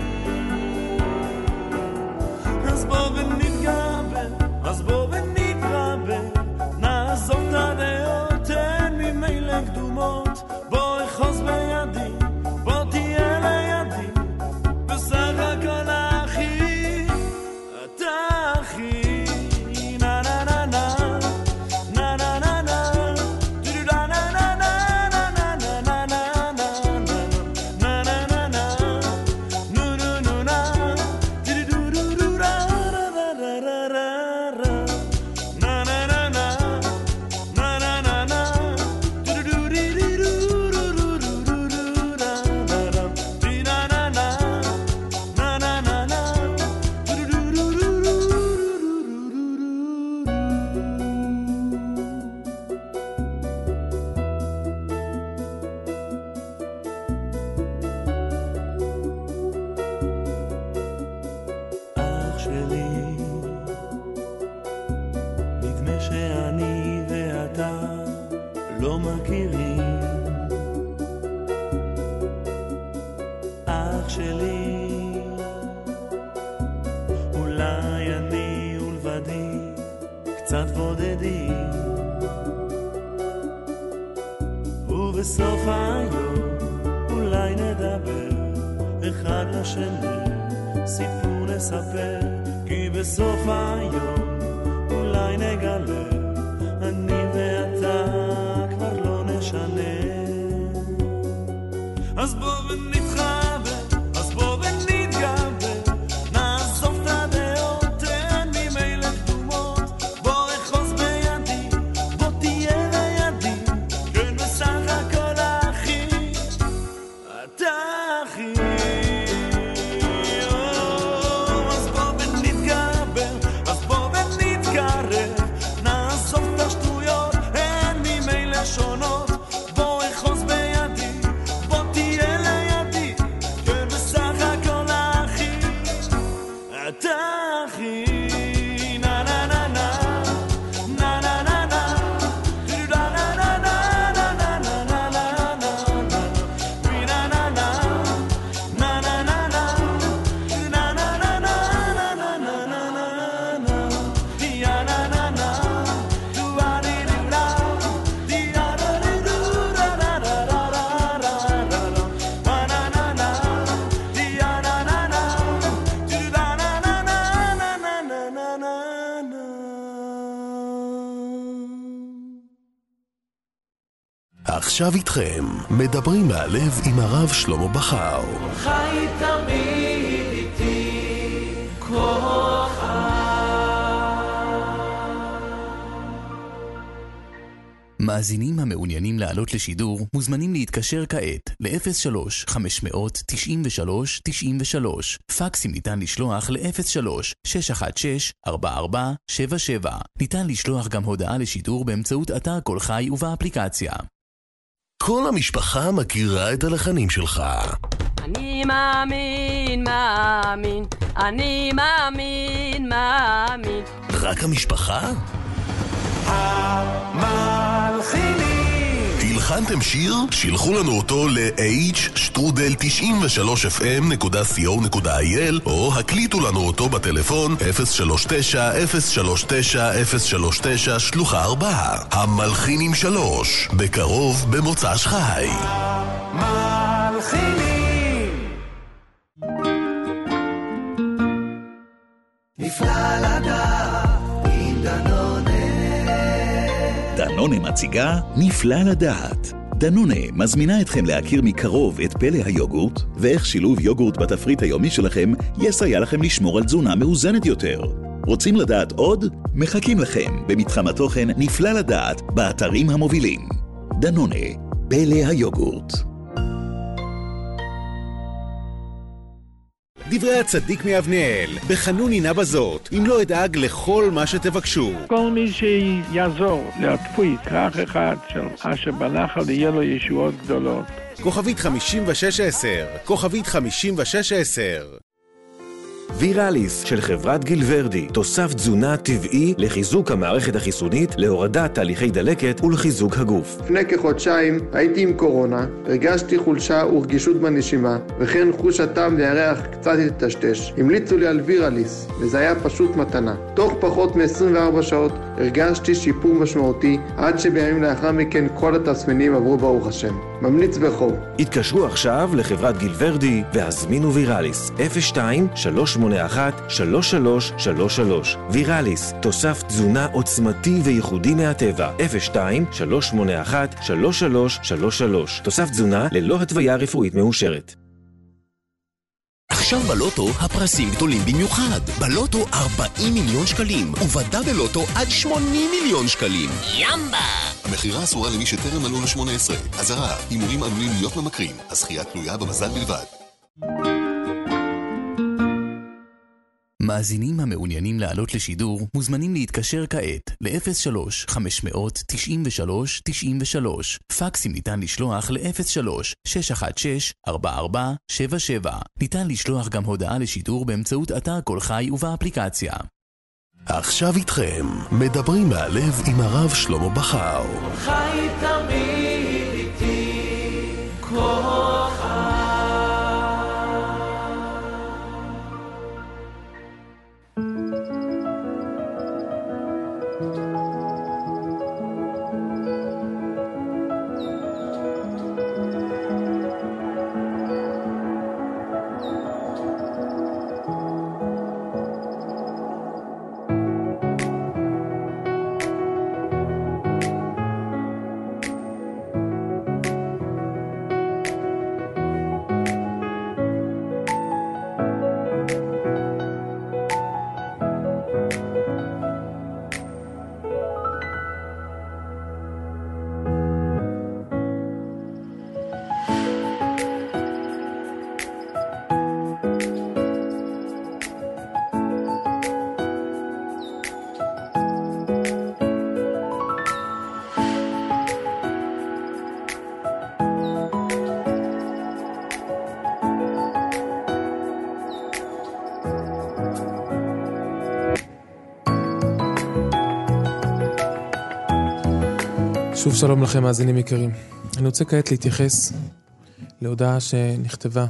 אז בוא ונתגבר, אז בוא ונתרבר, נעזוב את הדעות, אין ממילא קדומות, בוא אחוז בידי, בוא תהיה לידי, בסך הכל אחי, אתה אחי. נה נה נה נה נה נה נה נה דו נה נה נה נה נה נה נה נה נה נה נה נה נו נו נו נה דו דו דו דו רה רה רה רה רה רה נה נה נה נה נה נה נה נה דו דו דו די די דו דו דו דו דו דו רה רה רה די נה נה נה נה נה נה נה דו דו דו דו דו דו דו דו. אח שלי, נדמה שאני ואתה לא מכירים. אח שלי, אולי אני ולבדי קצת בודדים, ובסוף היום אולי נדבר אחד לשני, סיפור נספר, כי בסוף היום אולי נגלה, אני ואתה כבר לא נשנה. אז בוא ונתחבר, אז בוא ונתגבר, נעזוב את הדעות, אין ממילא קדומות, בוא אחוז בידי, בוא תהיה לידי, כן בסך הכל אחי, אתה אחי. אז בוא ונתגבר, אז בוא ונתקרב, נעזוב את השטויות, אין ממילא שונות, בוא אחוז בידי, בוא תהיה לידי, כן בסך הכל אחי, אתה אחי. נה נה נה נה נה נה נה נה דו נה נה נה נה נה נה נה נה נה נה וי נה נה נה נה נה נה נה דו נה נה נה נה נה נה נה נה נה די נה נה נה דו א די דו לה די א די דו רה רה רה רה רה רה רה נה נה נה די א נה נה נה דו נה נה נה נה נה נה נה נה נה. עכשיו איתכם, מדברים מהלב עם הרב שלמה בכר. חי תמיד איתי כוחה. מאזינים המעוניינים לעלות לשידור מוזמנים להתקשר כעת ל-אפס שלוש חמש תשע שלוש תשע שלוש. פקסים ניתן לשלוח ל-אפס שלוש שש אחת שש ארבע ארבע שבע שבע. ניתן לשלוח גם הודעה לשידור באמצעות אתר כל חי ובאפליקציה. כל המשפחה מכירה את הלחנים שלך. אני מאמין, מאמין, אני מאמין, מאמין. רק המשפחה? המלחינים. הלחנתם שיר? שילחו לנו אותו ל-h שטרודל תשעים ושלוש אף אם נקודה סי או נקודה איי אל או הקליטו לנו אותו בטלפון אפס שלוש תשע אפס שלוש תשע אפס שלוש תשע שלוחה ארבע. המלחינים שלוש, בקרוב במוצ"ש חי. המלחינים. נפלא לדעת דנונה מציגה נפלא לדעת. דנונה מזמינה אתכם להכיר מקרוב את פלא היוגורט, ואיך שילוב יוגורט בתפריט היומי שלכם יסייע לכם לשמור על תזונה מאוזנת יותר. רוצים לדעת עוד? מחכים לכם במתחם התוכן נפלא לדעת באתרים המובילים. דנונה, פלא היוגורט. דברי הצדיק מאבניאל, בחנוני נא בזאת, אם לא אדאג לכל מה שתבקשו. כל מי שיעזור להטפוי כרך אחד של אשר בנחל יהיה לו ישועות גדולות. כוכבית חמישים ושש עשר, כוכבית חמישים ושש עשר. ויראליס של חברת גילוורדי, תוסף תזונה טבעי לחיזוק המערכת החיסונית, להורדת תהליכי דלקת ולחיזוק הגוף. לפני כחודשיים הייתי עם קורונה, הרגשתי חולשה ורגישות בנשימה, וכן חוש הטעם והריח קצת התטשטש. המליצו לי על ויראליס, וזה היה פשוט מתנה. תוך פחות מ-עשרים וארבע שעות הרגשתי שיפור משמעותי, עד שבימים לאחר מכן כל התסמינים עברו ברוך השם. ממליץ בחום. התקשרו עכשיו לחברת גילוורדי והזמינו ויראליס אפס שתיים שלוש שמונה אחת שלוש שלוש שלוש שלוש. ויראליס, תוסף תזונה עוצמתי וייחודי מהטבע. אפס שתיים שלוש שמונה אחת שלוש שלוש שלוש שלוש. תוסף תזונה ללא התוויה רפואית מאושרת. עכשיו בלוטו הפרסים גדולים במיוחד. בלוטו ארבעים מיליון שקלים, ובדה בלוטו עד שמונים מיליון שקלים. ימבה! המחירה אסורה למי שטרם מלאו לו שמונה עשרה. אזהרה, הימורים עלולים להיות ממכרים. הזכייה תלויה במזל בלבד. מאזינים המעוניינים לעלות לשידור מוזמנים להתקשר כעת ל-אפס שלוש חמש תשע שלוש תשע שלוש. פקסים ניתן לשלוח ל-אפס שלוש שש אחת שש ארבע ארבע שבע שבע. ניתן לשלוח גם הודעה לשידור באמצעות אתר כל חי ובאפליקציה. עכשיו איתכם, מדברים מהלב עם הרב שלמה בכר. חי תמיד איתי כוח שוב שלום לכם מאזינים יקרים. אני רוצה כעת להתייחס להודעה שנכתבה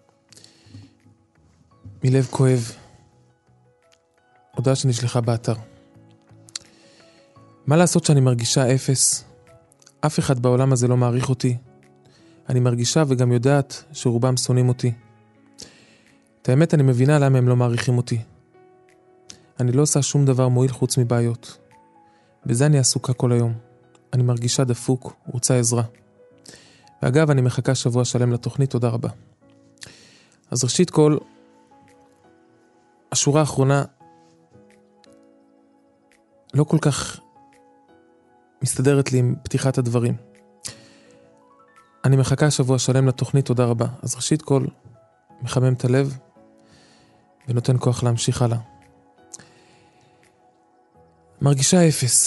מלב כואב, הודעה שנשלחה באתר. מה לעשות שאני מרגישה אפס? אף אחד בעולם הזה לא מעריך אותי. אני מרגישה וגם יודעת שרובם שונאים אותי. את האמת אני מבינה למה הם לא מעריכים אותי. אני לא עושה שום דבר מועיל חוץ מבעיות. בזה אני עסוקה כל היום. אני מרגישה דפוק, רוצה עזרה. ואגב, אני מחכה שבוע שלם לתוכנית, תודה רבה. אז ראשית כל, השורה האחרונה לא כל כך מסתדרת לי עם פתיחת הדברים. אני מחכה שבוע שלם לתוכנית, תודה רבה. אז ראשית כל, מחמם את הלב ונותן כוח להמשיך הלאה. מרגישה אפס.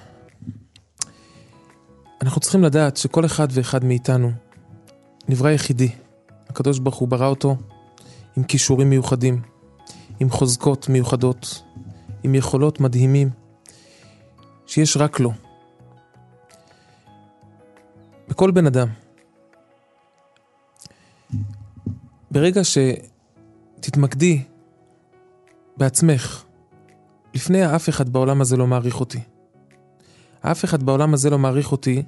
אנחנו צריכים לדעת שכל אחד ואחד מאיתנו נברא יחידי. הקדוש ברוך הוא ברא אותו עם כישורים מיוחדים, עם חוזקות מיוחדות, עם יכולות מדהימים שיש רק לו. בכל בן אדם. ברגע שתתמקדי בעצמך, לפני אף אחד בעולם הזה לא מעריך אותי. אף אחד בעולם הזה לא מעריך אותי.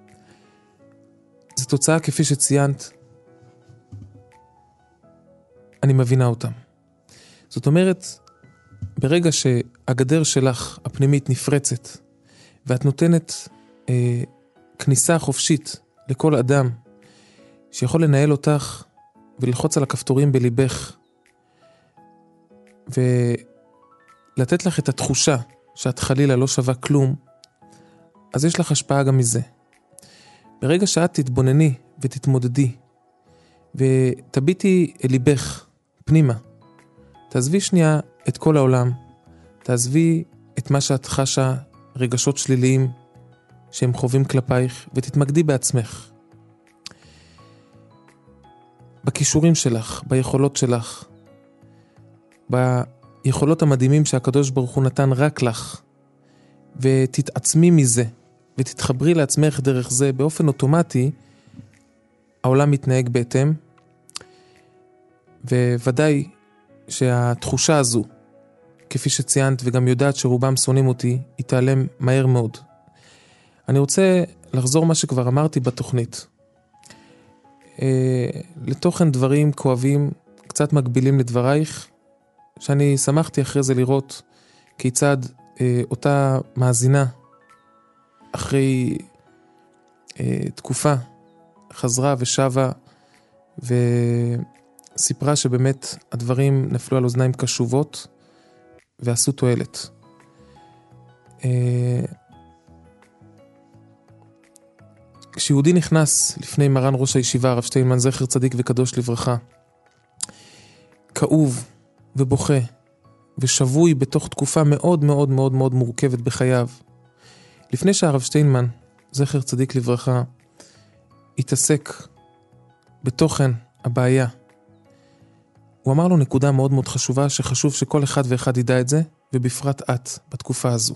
זו תוצאה כפי שציינת. אני מבינה אותם. זאת אומרת, ברגע שהגדר שלך הפנימית נפרצת, ואת נותנת אה, כניסה חופשית לכל אדם שיכול לנהל אותך וללחוץ על הכפתורים בליבך ולתת לך את התחושה שאת חלילה לא שווה כלום, אז יש לך השפעה גם מזה. ברגע שאת תתבונני ותתמודדי ותביטי אל ליבך פנימה, תעזבי שנייה את כל העולם, תעזבי את מה שאת חשה, רגשות שליליים שהם חווים כלפייך, ותתמקדי בעצמך. בכישורים שלך, ביכולות שלך, ביכולות המדהימים שהקדוש ברוך הוא נתן רק לך, ותתעצמי מזה, ותתחברי לעצמך דרך זה, באופן אוטומטי, העולם מתנהג בהתאם, וודאי שהתחושה הזו, כפי שציינת וגם יודעת שרובם שונאים אותי, היא תיעלם מהר מאוד. אני רוצה לחזור מה שכבר אמרתי בתוכנית. אה, לתוכן דברים כואבים, קצת מקבילים לדברייך, שאני שמחתי אחרי זה לראות כיצד אה, אותה מאזינה, אחרי אה, תקופה, חזרה ושבה, וסיפרה שבאמת הדברים נפלו על אוזניים קשובות, ועשו תועלת. אה, כשיהודי נכנס לפני מרן ראש הישיבה, הרב שטיינמן זכר צדיק וקדוש לברכה, כאוב ובוכה ושבוי בתוך תקופה מאוד מאוד מאוד מאוד מורכבת בחייו, לפני שהרב שטיינמן זכר צדיק לברכה התעסק בתוכן הבעיה, הוא אמר לו נקודה מאוד מאוד חשובה, שחשוב שכל אחד ואחד ידע את זה, ובפרט את בתקופה הזו.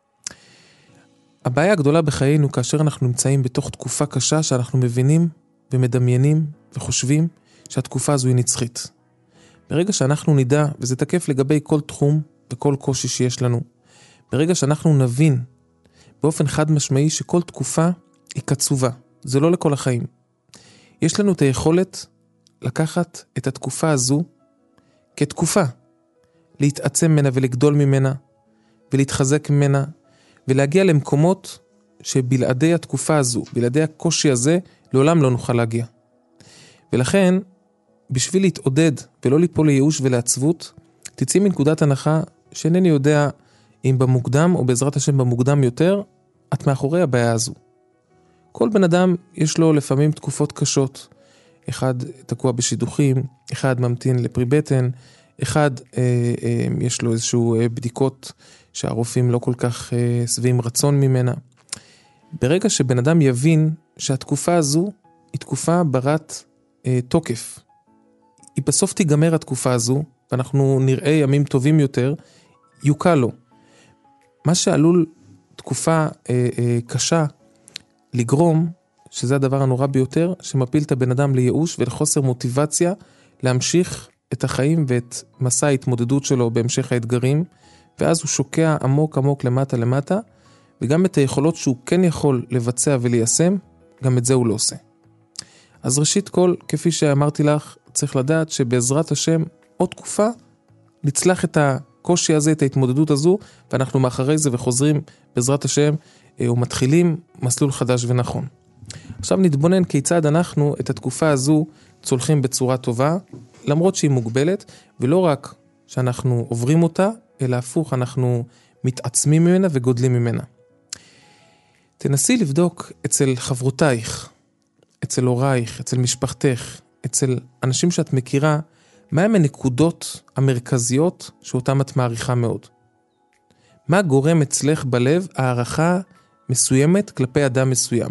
הבעיה הגדולה בחיינו כאשר אנחנו נמצאים בתוך תקופה קשה, שאנחנו מבינים ומדמיינים וחושבים שהתקופה הזו היא נצחית. ברגע שאנחנו נדע, וזה תקף לגבי כל תחום וכל קושי שיש לנו, ברגע שאנחנו נבין באופן חד משמעי שכל תקופה היא קצובה, זה לא לכל החיים. יש לנו את היכולת לקחת את התקופה הזו כתקופה, להתעצם ממנה ולגדול ממנה, ולהתחזק ממנה, ולהגיע למקומות שבלעדי התקופה הזו, בלעדי הקושי הזה, לעולם לא נוכל להגיע. ולכן, בשביל להתעודד ולא ליפול לייאוש ולעצבות, תצאי מנקודת הנחה שאינני יודע אם במוקדם או בעזרת השם במוקדם יותר, את מאחורי הבעיה הזו. כל בן אדם יש לו לפעמים תקופות קשות, אחד תקוע בשידוכים, אחד ממתין לפרי בטן, אחד אה, אה, יש לו איזשהו אה, בדיקות שהרופאים לא כל כך אה, סביעים רצון ממנה. ברגע שבן אדם יבין שהתקופה הזו היא תקופה ברת אה, תוקף, היא בסוף תיגמר התקופה הזו, ואנחנו נראה ימים טובים יותר, יוקל לו. מה שעלול תקופה אה, אה, קשה לגרום, שזה הדבר הנורא ביותר, שמפיל את הבן אדם לייאוש ולחוסר מוטיבציה להמשיך את החיים ואת מסע ההתמודדות שלו בהמשך האתגרים, ואז הוא שוקע עמוק עמוק למטה למטה, וגם את היכולות שהוא כן יכול לבצע וליישם, גם את זה הוא לא עושה. אז ראשית כל, כפי שאמרתי לך, צריך לדעת שבעזרת השם עוד תקופה נצלח את הקושי הזה, את ההתמודדות הזו, ואנחנו מאחרי זה וחוזרים בעזרת השם ומתחילים מסלול חדש ונכון. עכשיו נתבונן כיצד אנחנו את התקופה הזו צולחים בצורה טובה, למרות שהיא מוגבלת, ולא רק שאנחנו עוברים אותה, אלא הפוך, אנחנו מתעצמים ממנה וגודלים ממנה. תנסי לבדוק אצל חברותייך, אצל הורייך, אצל משפחתך, אצל אנשים שאת מכירה, מהם הנקודות המרכזיות שאותן את מעריכה מאוד. מה גורם אצלך בלב הערכה מסוימת כלפי אדם מסוים?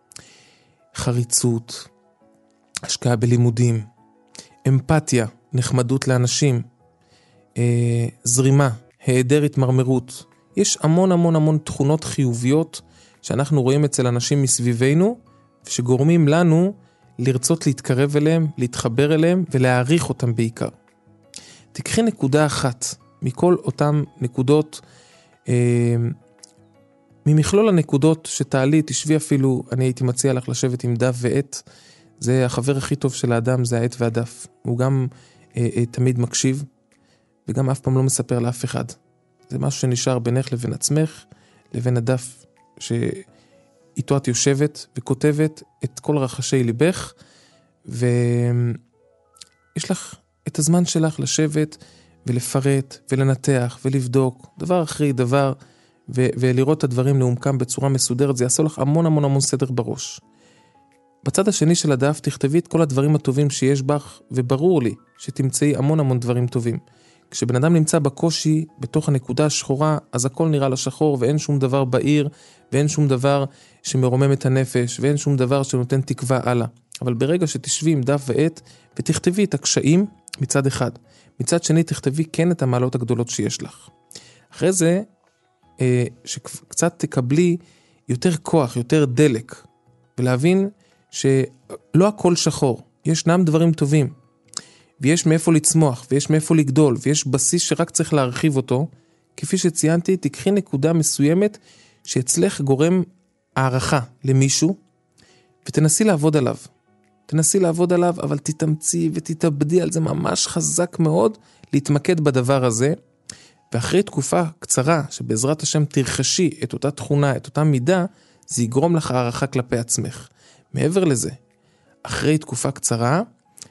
חריצות, השקעה בלימודים, אמפתיה, נחמדות לאנשים, אה, זרימה, היעדר התמרמרות. יש המון המון המון תכונות חיוביות שאנחנו רואים אצל אנשים מסביבנו, שגורמים לנו לרצות להתקרב אליהם, להתחבר אליהם ולהעריך אותם בעיקר. תקחי נקודה אחת מכל אותם נקודות, אה, ממכלול הנקודות שתעלי, תשבי אפילו, אני הייתי מציע לך לשבת עם דף ועט, זה החבר הכי טוב של האדם, זה העט והדף. הוא גם אה, אה, תמיד מקשיב, וגם אף פעם לא מספר לאף אחד. זה משהו שנשאר בינך לבין עצמך, לבין הדף שאיתו את יושבת וכותבת את כל רחשי ליבך, ויש לך את הזמן שלך לשבת ולפרט ולנתח ולבדוק דבר אחרי דבר, ו- ולראות את הדברים לעומקם בצורה מסודרת. זה יעשה לך המון המון המון סדר בראש. בצד השני של הדף תכתבי את כל הדברים הטובים שיש בך, וברור לי שתמצאי המון המון דברים טובים. כשבן אדם נמצא בקושי, בתוך הנקודה השחורה, אז הכל נראה לשחור, ואין שום דבר בעיר, ואין שום דבר שמרומם את הנפש, ואין שום דבר שנותן תקווה הלאה. אבל ברגע שתשבי עם דף ועט, ותכתבי את הקשיים מצד אחד. מצד שני תכתבי כן את המעלות הגדולות שיש לך. אחרי זה, שקצת תקבלי יותר כוח, יותר דלק, ולהבין שלא הכל שחור, ישנם דברים טובים, ויש מאיפה לצמוח, ויש מאיפה לגדול, ויש בסיס שרק צריך להרחיב אותו. כפי שציינתי, תקחי נקודה מסוימת שאצלך גורם הערכה למישהו, ותנסי לעבוד עליו. תנסי לעבוד עליו, אבל תתאמצי ותתאבדי על זה ממש חזק מאוד, להתמקד בדבר הזה, ואחרי תקופה קצרה, שבעזרת השם תרחשי את אותה תכונה, את אותה מידה, זה יגרום לך הערכה כלפי עצמך. מעבר לזה, אחרי תקופה קצרה,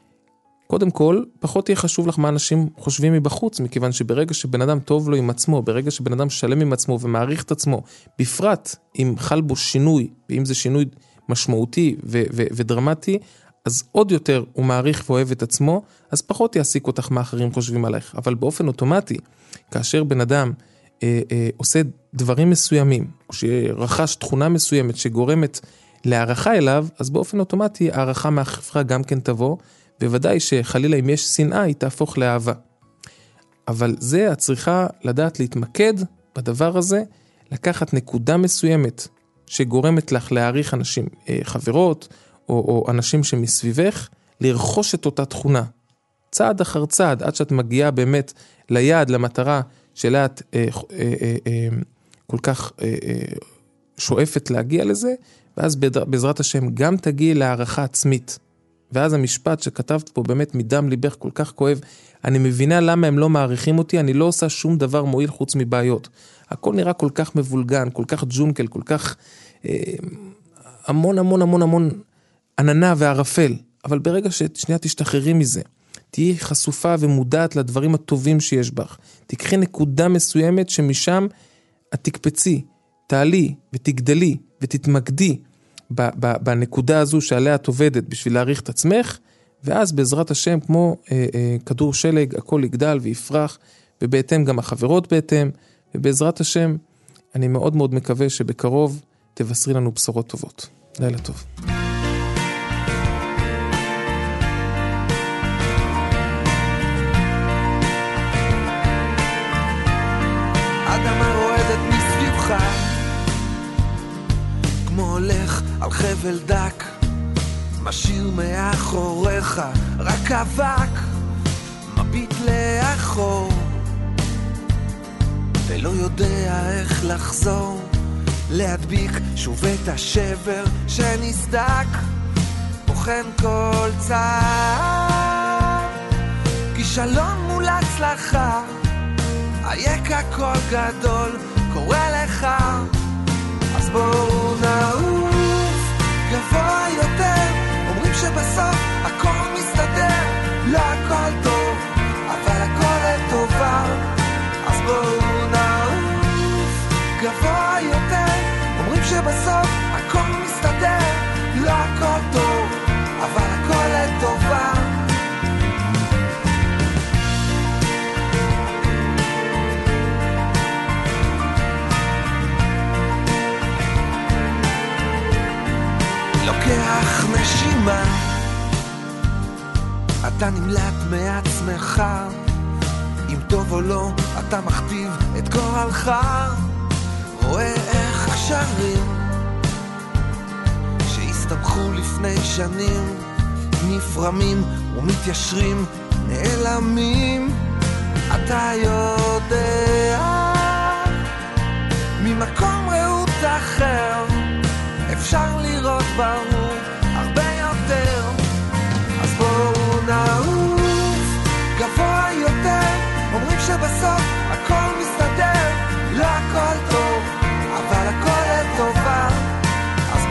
קודם כל, פחות יהיה חשוב לך מה אנשים חושבים מבחוץ, מכיוון שברגע שבן אדם טוב לו עם עצמו, ברגע שבן אדם שלם עם עצמו ומעריך את עצמו, בפרט אם חל בו שינוי, ואם זה שינוי משמעותי ו- ו- ודרמטי, אז עוד יותר הוא מעריך ואוהב את עצמו, אז פחות יעסיק אותך מה אחרים חושבים עליך. אבל באופן אוטומטי, כאשר בן אדם אה, אה, עושה דברים מסוימים, או שרכש תכונה מסוימת שגורמת להערכה אליו, אז באופן אוטומטי הערכה מהחברה גם כן תבוא, בוודאי שחלילה אם יש שנאה היא תהפוך לאהבה. אבל זה הצריכה לדעת להתמקד בדבר הזה, לקחת נקודה מסוימת שגורמת לך להעריך אנשים, אה, חברות, או, או אנשים שמסביבך, לרכוש את אותה תכונה. צעד אחר צעד, עד שאת מגיעה באמת ליעד, למטרה שלה את אה, אה, אה, אה, כל כך אה, אה, שואפת להגיע לזה, ואז בעזרת השם גם תגיעי להערכה עצמית. ואז המשפט שכתבת פה באמת מדם ליבך כל כך כואב, אני מבינה למה הם לא מעריכים אותי, אני לא עושה שום דבר מועיל חוץ מבעיות. הכל נראה כל כך מבולגן, כל כך ג'ונקל, כל כך אה, המון המון המון המון עננה וערפל. אבל ברגע ששנייה תשתחררי מזה, תהיי חשופה ומודעת לדברים הטובים שיש בך. תקחי נקודה מסוימת שמשם את תקפצי, תעלי ותגדלי ותתמקדי בנקודה הזו שעליה את עובדת בשביל להעריך את עצמך, ואז בעזרת השם כמו אה, אה, כדור שלג הכל יגדל ויפרח, ובהתאם גם החברות בהתאם, ובעזרת השם אני מאוד מאוד מקווה שבקרוב תבשרי לנו בשורות טובות. לילה טוב. אדמה רועדת מסביבך כמו הולך על חבל דק, משאיר מאחוריך רק אבק, מביט לאחור ולא יודע איך לחזור, להדביק שוב את השבר שנסדק, בוחן כל צער, כישלון מול הצלחה, היקע כל גדול קורא לך, אז בואו נעוף גבוה יותר, אומרים שבסוף הכל מסתדר, לא הכל טוב אבל הכל לטובה, אז בואו נעוף גבוה יותר, אומרים שבסוף הכל מסתדר, לא הכל טוב אבל הכל לטובה. לוקח נשימה, אתה נמלט מעצמך, אם טוב או לא אתה מכתיב את גורלך, רואה איך קשרים שהסתבכו לפני שנים נפרמים ומתיישרים, נעלמים. אתה יודע ממקום ראות אחר אפשר לראות ברור הרבה יותר, אז בואו נעוף גבוה יותר, אומרים שבסוף הכל מסתדר, לא הכל טוב אבל הכל לטובה, אז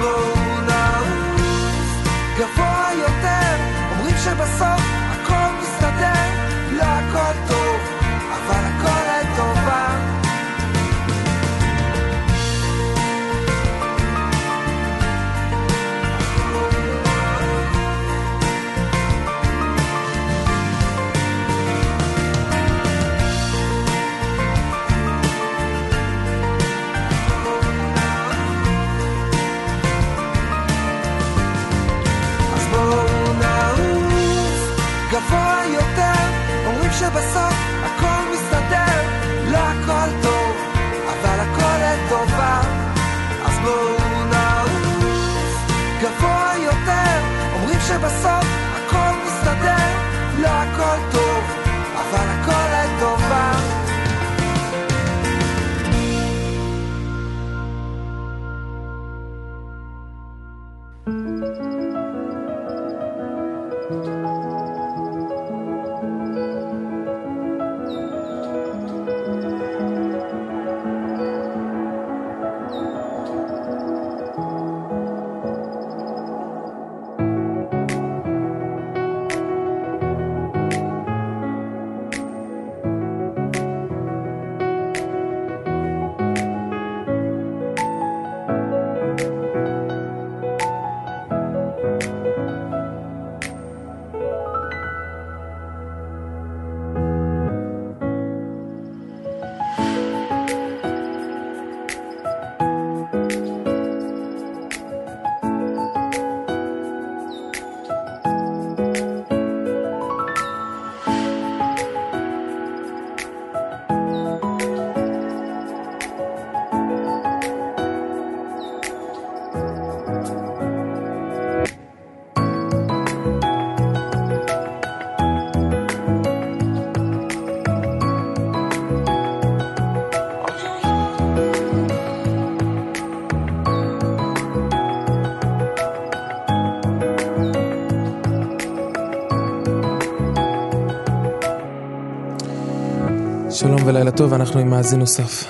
שלום ולילה טוב, אנחנו עם מאזין נוסף.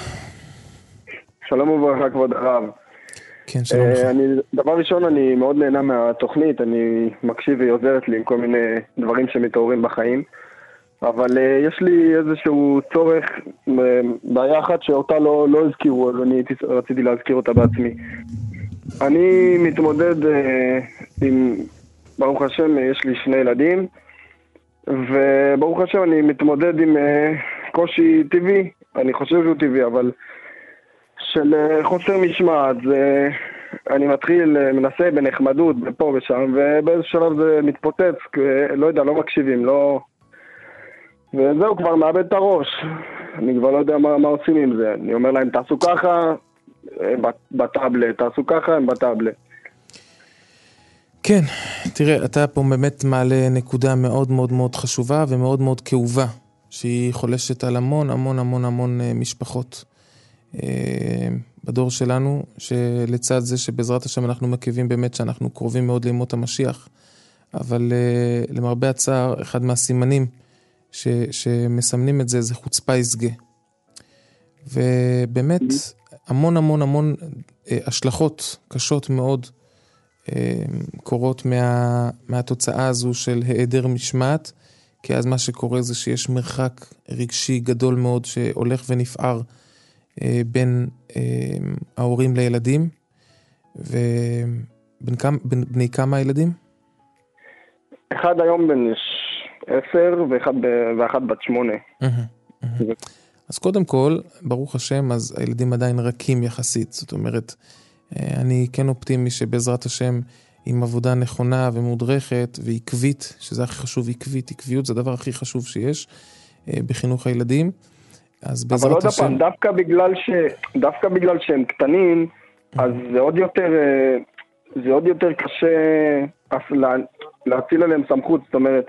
שלום וברכה כבוד הרב. כן, שלום לך. אני, דבר ראשון, אני מאוד נהנה מהתוכנית, אני מקשיב והיא עוזרת לי עם כל מיני דברים שמתעוררים בחיים, אבל uh, יש לי איזשהו צורך, בעיה אחת שאותה לא, לא הזכירו, אז אני רציתי להזכיר אותה בעצמי. אני מתמודד uh, עם, ברוך השם, יש לי שני ילדים, וברוך השם אני מתמודד עם uh, קושי טבעי, אני חושב שהוא טבעי, אבל של uh, חוסר משמעת, זה... אני מתחיל, uh, מנסה בנחמדות, פה ושם, ובאיזה שלב זה מתפוצץ, לא יודע, לא מקשיבים, לא... וזהו, כבר מאבד את הראש. אני כבר לא יודע מה, מה עושים עם זה. אני אומר להם, תעשו ככה, בטאבלט, תעשו ככה, הם בטאבלט. כן, תראה, אתה פה באמת מעלה נקודה מאוד מאוד מאוד חשובה ומאוד מאוד כאובה, שהיא חולשת על המון המון המון המון משפחות בדור שלנו, שלצד זה שבעזרת השם אנחנו מקווים באמת שאנחנו קרובים מאוד לימות המשיח, אבל למרבה הצער, אחד מהסימנים ש, שמסמנים את זה, זה חוצפה יסגה. ובאמת, המון המון המון השלכות קשות מאוד קורות מה, מהתוצאה הזו של היעדר משמעת, כי אז מה שקורה זה שיש מרחק רגשי גדול מאוד שהולך ונפער בין ההורים לילדים. ובין כמה, בין, בני כמה הילדים? אחד היום בן עשר ואחד, ואחד בת שמונה. אז קודם כל, ברוך השם, אז הילדים עדיין רכים יחסית. זאת אומרת, אני כן אופטימי שבעזרת השם, עם עבודה נכונה ומודרכת ועקבית, שזה הכי חשוב, עקבית, עקביות, זה הדבר הכי חשוב שיש בחינוך הילדים. אז בעזרת אבל השם... אבל עוד פעם, דווקא בגלל, ש... דווקא בגלל שהם קטנים, אז זה עוד יותר, זה עוד יותר קשה לה... להציל עליהם סמכות. זאת אומרת,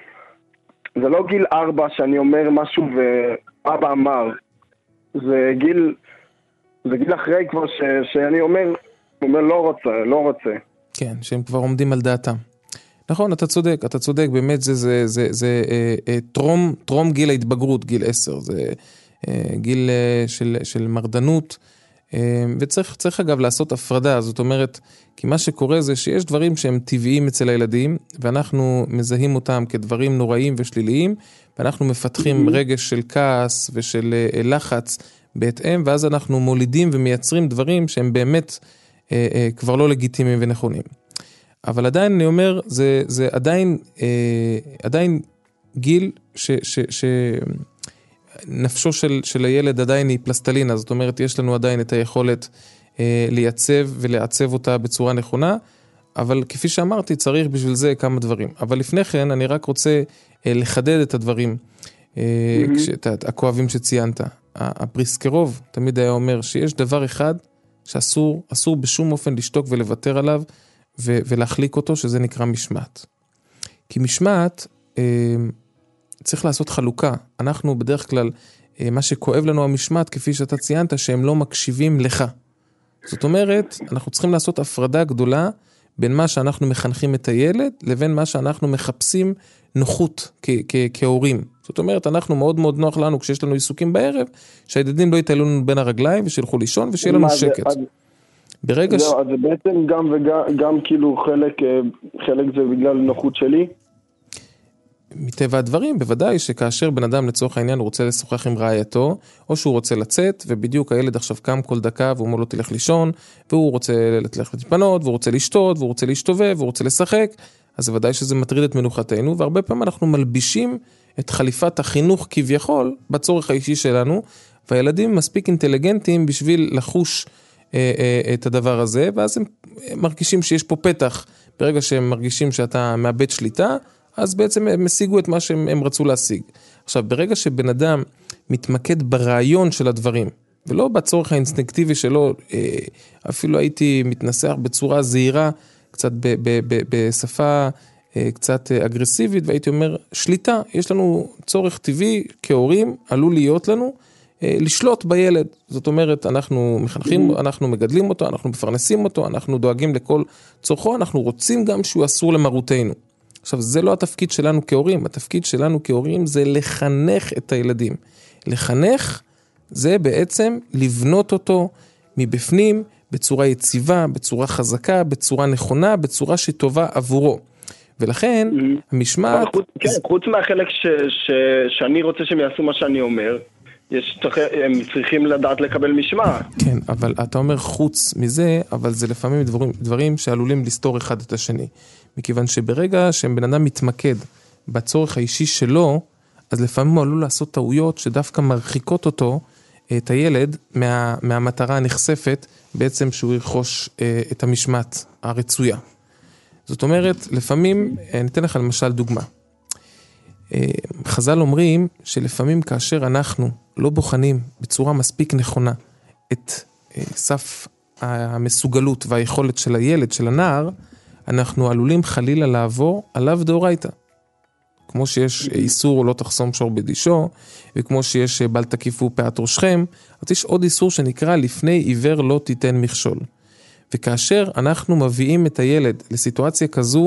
זה לא גיל ארבע שאני אומר משהו ואבא אמר. זה גיל, זה גיל אחרי כבר ש... שאני אומר, אומר לא רוצה, לא רוצה. כן, שהם כבר עומדים על דעתם. נכון, אתה צודק, אתה צודק, באמת זה, זה, זה, זה אה, אה, טרום, טרום גיל ההתבגרות, גיל עשר, זה אה, גיל אה, של, של מרדנות, אה, וצריך, צריך אגב לעשות הפרדה, זאת אומרת, כי מה שקורה זה שיש דברים שהם טבעיים אצל הילדים, ואנחנו מזהים אותם כדברים נוראים ושליליים, ואנחנו מפתחים רגש של כעס ושל אה, לחץ בהתאם, ואז אנחנו מולידים ומייצרים דברים שהם באמת אה, אה, כבר לא לגיטימיים ונכונים. אבל עדיין אני אומר, זה, זה עדיין, אה, עדיין גיל ש, ש, ש, נפשו של, של הילד עדיין היא פלסטלינה, זאת אומרת, יש לנו עדיין את היכולת אה, לייצב ולעצב אותה בצורה נכונה, אבל כפי שאמרתי, צריך בשביל זה כמה דברים. אבל לפני כן, אני רק רוצה אה, לחדד את הדברים, אה, mm-hmm. כשאת, הכואבים שציינת. הפריסקרוב תמיד היה אומר שיש דבר אחד שאסור, אסור בשום אופן לשתוק ולוותר עליו, ו- ולהחליק אותו, שזה נקרא משמעת. כי משמעת, אה, צריך לעשות חלוקה. אנחנו בדרך כלל, אה, מה שכואב לנו המשמעת, כפי שאתה ציינת, שהם לא מקשיבים לך. זאת אומרת, אנחנו צריכים לעשות הפרדה גדולה, בין מה שאנחנו מחנכים את הילד, לבין מה שאנחנו מחפשים נוחות כ- כ- כהורים. זאת אומרת, אנחנו מאוד מאוד נוח לנו, כשיש לנו עיסוקים בערב, שהילדים לא יתעלו לנו בין הרגליים, ושילכו לישון, ושיהיה לנו שקט. זה, ברגע זה, ש... אז זה בעצם גם וגם, גם כאילו חלק, חלק זה בגלל נוחות שלי? מטבע הדברים, בוודאי שכאשר בן אדם לצורך העניין הוא רוצה לשוחח עם רעייתו, או שהוא רוצה לצאת, ובדיוק הילד עכשיו קם כל דקה, והוא אומר לו תלך לישון, והוא רוצה ללכת להתפנות, והוא רוצה לשתות, והוא רוצה להשתובב, והוא רוצה לשחק, אז בוודאי שזה מטריד את מנוחתנו, והרבה פעמים אנחנו מלבישים את חליפת החינוך כביכול, בצורך האישי שלנו, והילדים מספיק אינטליגנטים בשביל לחוש אה, אה, את הדבר הזה, ואז הם מרגישים שיש פה פתח, ברגע שהם מרגישים שאתה מאבד שליטה, אז בעצם הם השיגו את מה שהם רצו להשיג. עכשיו, ברגע שבן אדם מתמקד ברעיון של הדברים, ולא בצורך האינסטינקטיבי שלו, אפילו הייתי מתנסח בצורה זהירה, קצת ב- ב- ב- בשפה קצת אגרסיבית, והייתי אומר, שליטה, יש לנו צורך טבעי כהורים, עלול להיות לנו, לשלוט בילד. זאת אומרת, אנחנו מחנכים, אנחנו מגדלים אותו, אנחנו מפרנסים אותו, אנחנו דואגים לכל צורכו, אנחנו רוצים גם שהוא אסור למרותנו. עכשיו, זה לא התפקיד שלנו כהורים, התפקיד שלנו כהורים זה לחנך את הילדים. לחנך זה בעצם לבנות אותו מבפנים, בצורה יציבה, בצורה חזקה, בצורה נכונה, בצורה שטובה עבורו. ולכן, המשמעת... חוץ, כן, חוץ מהחלק ש, ש, שאני רוצה שהם יעשו מה שאני אומר, יש, הם צריכים לדעת לקבל משמעת. כן, אבל אתה אומר חוץ מזה, אבל זה לפעמים דברים, דברים שעלולים לסתור אחד את השני. מכיוון שברגע שבן אדם מתמקד בצורך האישי שלו, אז לפעמים הוא עלול לעשות טעויות שדווקא מרחיקות אותו, את הילד, מה, מהמטרה הנחשפת, בעצם שהוא ירכוש את המשמעת הרצויה. זאת אומרת, לפעמים, ניתן לך למשל דוגמה. חז"ל אומרים שלפעמים כאשר אנחנו לא בוחנים בצורה מספיק נכונה את סף המסוגלות והיכולת של הילד, של הנער, אנחנו עלולים חלילה לעבור עליו דאורייתא. כמו שיש איסור לא תחסום שור בדישו, וכמו שיש בל תקיפו פאת ראשכם, אז יש עוד איסור שנקרא לפני עיוור לא תיתן מכשול. וכאשר אנחנו מביאים את הילד לסיטואציה כזו,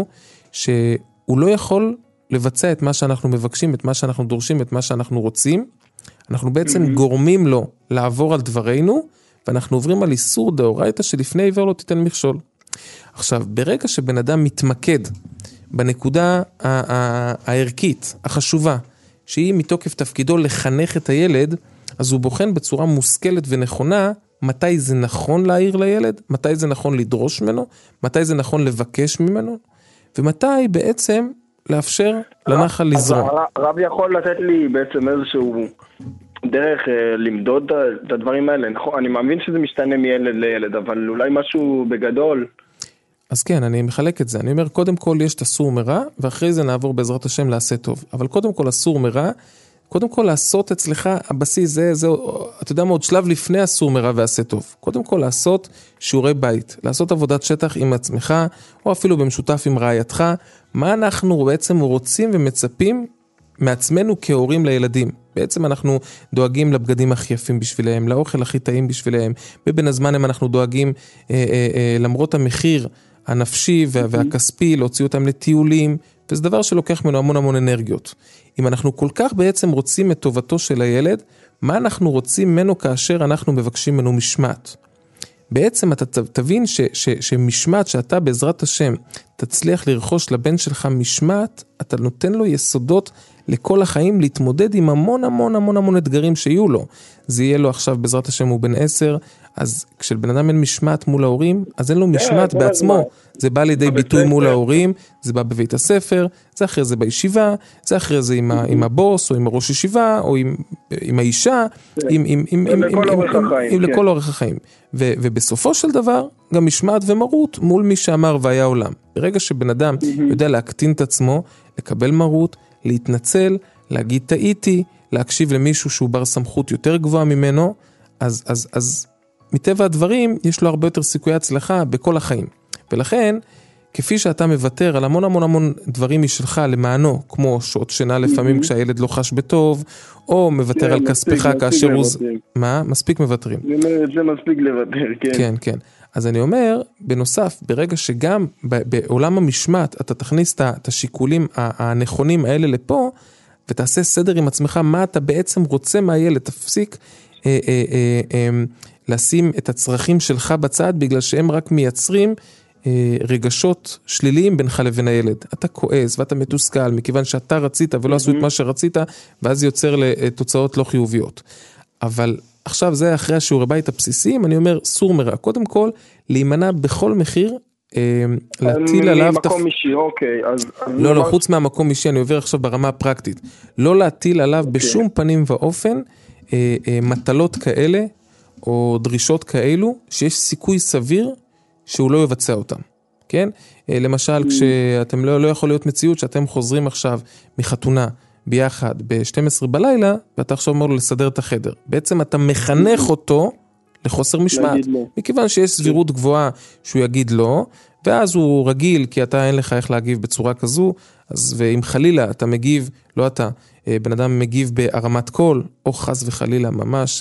שהוא לא יכול לבצע את מה שאנחנו מבקשים, את מה שאנחנו דורשים, את מה שאנחנו רוצים, אנחנו בעצם גורמים לו לעבור על דברינו, ואנחנו עוברים על איסור דאורייתא שלפני עיוור לא תיתן מכשול. עכשיו, ברגע שבן אדם מתמקד בנקודה הערכית, החשובה, שהיא מתוקף תפקידו לחנך את הילד, אז הוא בוחן בצורה מושכלת ונכונה, מתי זה נכון להעיר לילד, מתי זה נכון לדרוש ממנו, מתי זה נכון לבקש ממנו, ומתי בעצם לאפשר לנחל לזרום. הרב יכול לתת לי בעצם איזשהו דרך למדוד את הדברים האלה, נכון? אני מאמין שזה משתנה מילד לילד, אבל אולי משהו בגדול. אז כן, אני מחלק את זה. אני אומר, קודם כל יש את אסור מרע, ואחרי זה נעבור בעזרת השם לעשה טוב. אבל קודם כל אסור מרע, קודם כל לעשות אצלך, הבסיס זה, זה, אתה יודע מה, עוד שלב לפני אסור מרע ועשה טוב. קודם כל לעשות שיעורי בית, לעשות עבודת שטח עם עצמך, או אפילו במשותף עם רעייתך, מה אנחנו בעצם רוצים ומצפים מעצמנו כהורים לילדים. בעצם אנחנו דואגים לבגדים הכי יפים בשבילהם, לאוכל הכי טעים בשבילהם, בבין הזמן הם אנחנו דואגים, אה, אה, אה, למרות המחיר הנפשי וה, והכספי, להוציא אותם לטיולים, וזה דבר שלוקח ממנו המון המון אנרגיות. אם אנחנו כל כך בעצם רוצים את טובתו של הילד, מה אנחנו רוצים ממנו כאשר אנחנו מבקשים ממנו משמעת? בעצם אתה תבין ש, ש, שמשמעת שאתה בעזרת השם תצליח לרכוש לבן שלך משמעת, אתה נותן לו יסודות לכל החיים להתמודד עם המון המון המון המון אתגרים שיהיו לו. זה יהיה לו עכשיו בעזרת השם הוא בן עשר, אז כשבן אדם אין משמעת מול ההורים, אז אין לו משמעת בעצמו. זה בא לידי ביטוי מול ההורים, זה בא בבית הספר, זה אחרי זה בישיבה, זה אחרי זה עם, עם הבוס, או עם הראש ישיבה, או עם, עם האישה, עם, עם, עם, עם, עם, עם, לכל אורך החיים. ו, ובסופו של דבר, גם משמעת ומרות מול מי שאמר והיה עולם. ברגע שבן אדם יודע להקטין את עצמו, לקבל מרות, להתנצל, להגיד טעיתי, להקשיב למישהו שהוא בר סמכות יותר גבוהה ממנו, אז, אז, אז מטבע הדברים יש לו הרבה יותר סיכויי הצלחה בכל החיים. ולכן, כפי שאתה מוותר על המון המון המון דברים משלך למענו, כמו שעות שינה לפעמים כשהילד לא חש בטוב, או מוותר על כספך כאשר הוא... מה? מספיק מבטרים. זה מספיק לוותר, כן. כן, כן. אז אני אומר, בנוסף, ברגע שגם בעולם המשמעת אתה תכניס את השיקולים הנכונים האלה לפה, ותעשה סדר עם עצמך, מה אתה בעצם רוצה מהילד, תפסיק אה, אה, אה, אה, לשים את הצרכים שלך בצד, בגלל שהם רק מייצרים אה, רגשות שליליים בינך לבין הילד. אתה כועס ואתה מתוסכל, מכיוון שאתה רצית ולא עשו את מה שרצית, ואז יוצר לתוצאות לא חיוביות. אבל עכשיו זה אחרי השיעורי בית הבסיסיים, אני אומר, סור מרע. קודם כל, להימנע בכל מחיר, להטיל עליו... ממקום אישי, אוקיי. לא, לא, חוץ מהמקום אישי, אני עובר עכשיו ברמה הפרקטית. לא להטיל עליו בשום פנים ואופן מטלות כאלה, או דרישות כאלו, שיש סיכוי סביר שהוא לא יבצע אותם. כן? למשל, כשאתם לא, לא יכול להיות מציאות שאתם חוזרים עכשיו מחתונה, ביחד ב-שתים עשרה בלילה, ואתה עכשיו אומר לו לסדר את החדר. בעצם אתה מחנך אותו לחוסר משמעת, מכיוון שיש סבירות גבוהה שהוא יגיד לא, ואז הוא רגיל, כי אתה אין לך איך להגיב בצורה כזו, אז ואם חלילה אתה מגיב, לא אתה, בן אדם מגיב בהרמת קול, או חס וחלילה ממש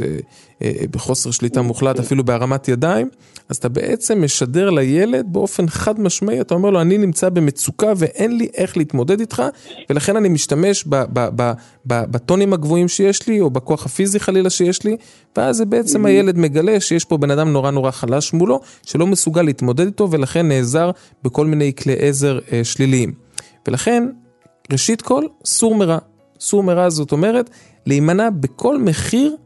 בחוסר שליטה מוחלט, אפילו בהרמת ידיים, אז אתה בעצם משדר לילד באופן חד משמעי, אתה אומר לו, אני נמצא במצוקה ואין לי איך להתמודד איתך, ולכן אני משתמש ב- ב- ב- ב- בטונים הגבוהים שיש לי, או בכוח הפיזי חלילה שיש לי, ואז זה בעצם הילד מגלה שיש פה בן אדם נורא נורא חלש מולו, שלא מסוגל להתמודד איתו, ולכן נעזר בכל מיני כלי עזר אה, שליליים. ולכן, ראשית כל, סור מרע. סור מרע זאת אומרת, להימנע בכל מחיר,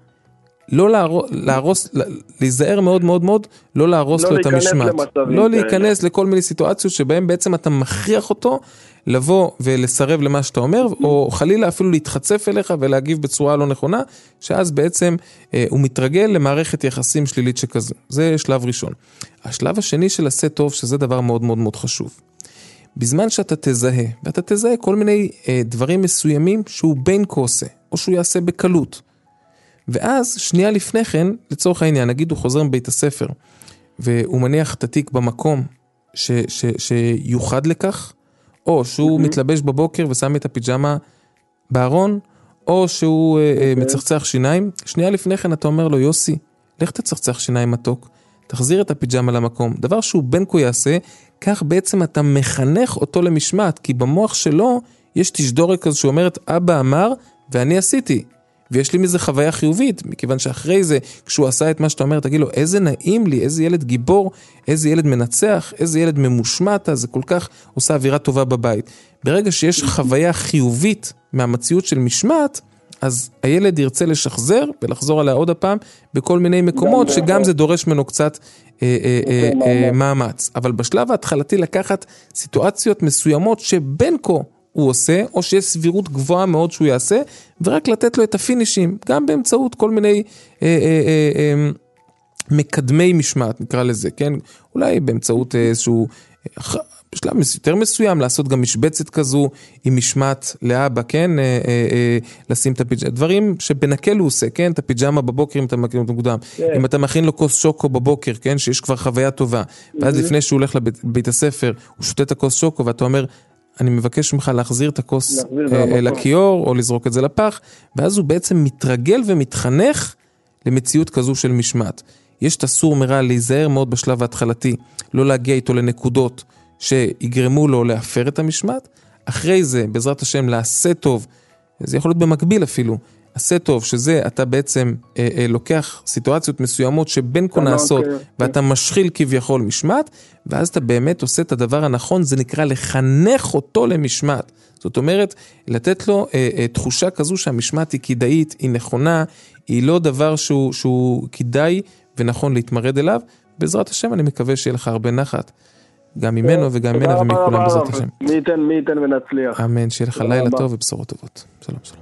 לא להרוס, להרוס, להיזהר מאוד מאוד מאוד, לא להרוס לו את המשמעת. לא להיכנס לכל מיני סיטואציות שבהם בעצם אתה מכריח אותו לבוא ולסרב למה שאתה אומר, או חלילה אפילו להתחצף אליך ולהגיב בצורה לא נכונה, שאז בעצם אה, הוא מתרגל למערכת יחסים שלילית שכזו. זה שלב ראשון. השלב השני של עשה טוב, שזה דבר מאוד מאוד מאוד חשוב. בזמן שאתה תזהה, ואתה תזהה כל מיני אה, דברים מסוימים שהוא בין כה עושה, או שהוא יעשה בקלות. ואז, שנייה לפני כן, לצורך העניין, נגיד הוא חוזר מבית הספר, והוא מניח את התיק במקום ש, ש, שיוחד לכך, או שהוא mm-hmm. מתלבש בבוקר ושם את הפיג'מה בארון, או שהוא אה, okay. מצחצח שיניים. שנייה לפני כן אתה אומר לו, יוסי, לך תצחצח שיניים מתוק, תחזיר את הפיג'מה למקום. דבר שהוא בין כה יעשה, כך בעצם אתה מחנך אותו למשמעת, כי במוח שלו יש תשדורת כזו שאומרת, אבא אמר ואני עשיתי. ויש לי מזה חוויה חיובית, מכיוון שאחרי זה, כשהוא עשה את מה שאתה אומר, תגיד לו, איזה נעים לי, איזה ילד גיבור, איזה ילד מנצח, איזה ילד ממושמעת, זה כל כך עושה אווירה טובה בבית. ברגע שיש חוויה חיובית מהמציאות של משמעת, אז הילד ירצה לשחזר ולחזור עליה עוד הפעם, בכל מיני מקומות שגם זה דורש ממנו קצת אה, אה, אה, אה, מאמץ. אבל בשלב ההתחלתי לקחת סיטואציות מסוימות שבין כה הוא עושה, או שיש סבירות גבוהה מאוד שהוא יעשה, ורק לתת לו את הפינישים, גם באמצעות כל מיני אה, אה, אה, אה, מקדמי משמעת, נקרא לזה, כן? אולי באמצעות איזשהו, בשלב יותר מסוים, לעשות גם משבצת כזו, עם משמעת לאבא, כן? אה, אה, אה, לשים את הפיג'מה, דברים שבנקל הוא עושה, כן? את הפיג'מה בבוקר, אם אתה מכין אותו מוקדם, yeah. אם אתה מכין לו כוס שוקו בבוקר, כן? שיש כבר חוויה טובה, ואז mm-hmm. לפני שהוא הולך לבית, לבית הספר, הוא שותה את הכוס שוקו, ואתה אומר, אני מבקש ממך להחזיר את הכוס לכיור, או לזרוק את זה לפח, ואז הוא בעצם מתרגל ומתחנך למציאות כזו של משמעת. יש את הסור מרע להיזהר מאוד בשלב ההתחלתי, לא להגיע איתו לנקודות שיגרמו לו להפר את המשמעת, אחרי זה, בעזרת השם, לעשה טוב, זה יכול להיות במקביל אפילו, עשה טוב, שזה אתה בעצם אה, אה, לוקח סיטואציות מסוימות שבין כה נעשות, ואתה משחיל כביכול משמעת, ואז אתה באמת עושה את הדבר הנכון, זה נקרא לחנך אותו למשמעת. זאת אומרת, לתת לו אה, אה, תחושה כזו שהמשמעת היא כדאית, היא נכונה, היא לא דבר שהוא, שהוא כדאי ונכון להתמרד אליו. בעזרת השם אני מקווה שיהיה לך הרבה נחת, גם ממנו וגם ממנה ומכולם בעזרת השם. מי ייתן, מי ייתן ונצליח. אמן, שיהיה לך לילה טוב ובשורות טובות. שלום, שלום.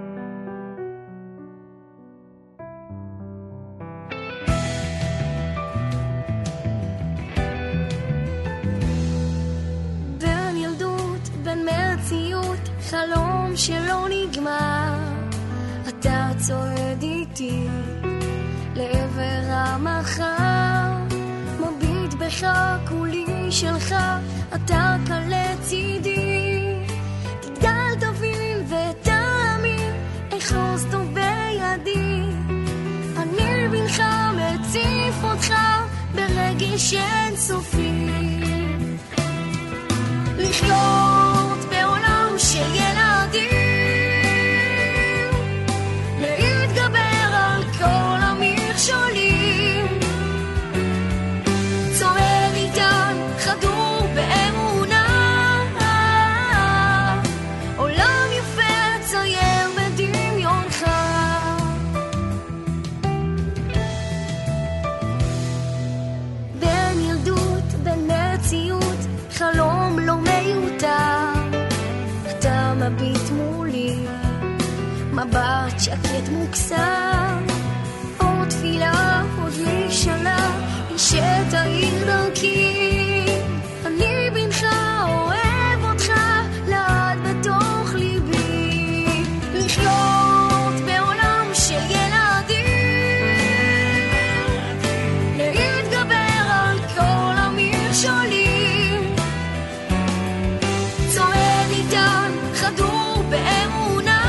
חלום שלא נגמר, אתה צועד איתי לעבר המחר, מביט בך כולי שלך, אתה קלה צידי, תגדל תבין ותאמין, אחוז טוב בידי, אני בנך מציף אותך ברגש שאין סופי, לחיות בעולם של ילדים, להתגבר על כל המכשולים, צועד איתן חדור באמונה, עולם יפה צייר בדמיונך. בין ילדות בין מציאות, חלום לא מיותר, אתה מביט מולי, מבט שקט מוקסם, עוד תפילה עוד משאלה, שתאיר דרכי, אני בנך אוהב אותך לעד בתוך ליבי, לחיות בעולם של ילדים, להתגבר על כל המכשולים, צועד איתן חדור באמונה,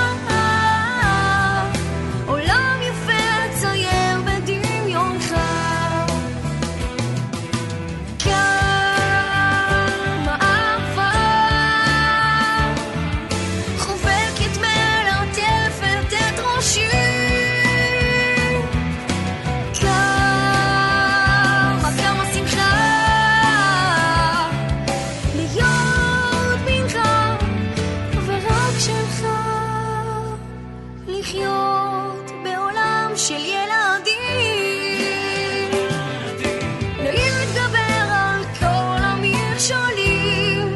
עולם יפה צייר בדמיונך. כמה אהבה חובקת מלטפת את ראשי, כמה כמה שמחה להיות בנך ורק שלך, לחיות בעולם של ילדים, להתגבר על כל המכשולים,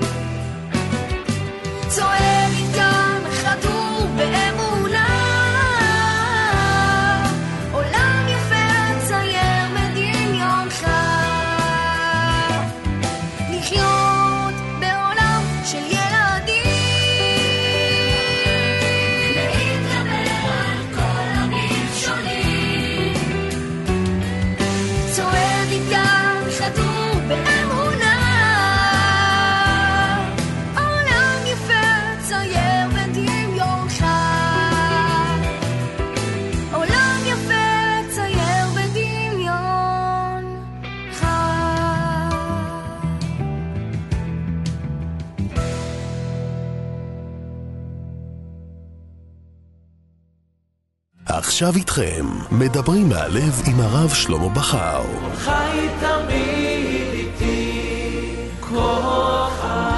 צועד איתן חדור באמונה, עולם יפה צייר בדמיונך, לחיות בעולם של ילדים, להתגבר על כל המכשולים, צועד איתן חדור באמונה, עולם יפה צייר בדמיונך, עולם יפה צייר בדמיונך. עכשיו איתכם, מדברים מהלב עם הרב שלמה בכר. חי תמיד איתי כוחה.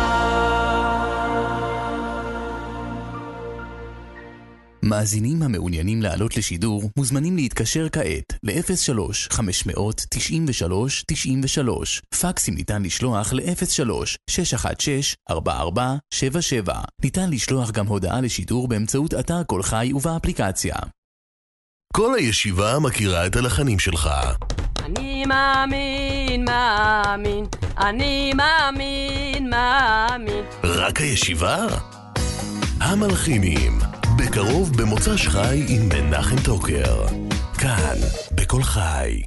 מאזינים המעוניינים לעלות לשידור מוזמנים להתקשר כעת ל-אפס שלוש חמש תשע שלוש תשע שלוש. פקסים ניתן לשלוח ל-אפס שלוש שש אחת שש ארבע ארבע שבע שבע. ניתן לשלוח גם הודעה לשידור באמצעות אתר כל חי ובאפליקציה. כל הישיבה מכירה את הלחנים שלך. אני מאמין, מאמין, אני מאמין, מאמין. רק הישיבה? המלחינים, בקרוב במוצ"ש חי עם מנחם טוקר. כאן, בכל חי.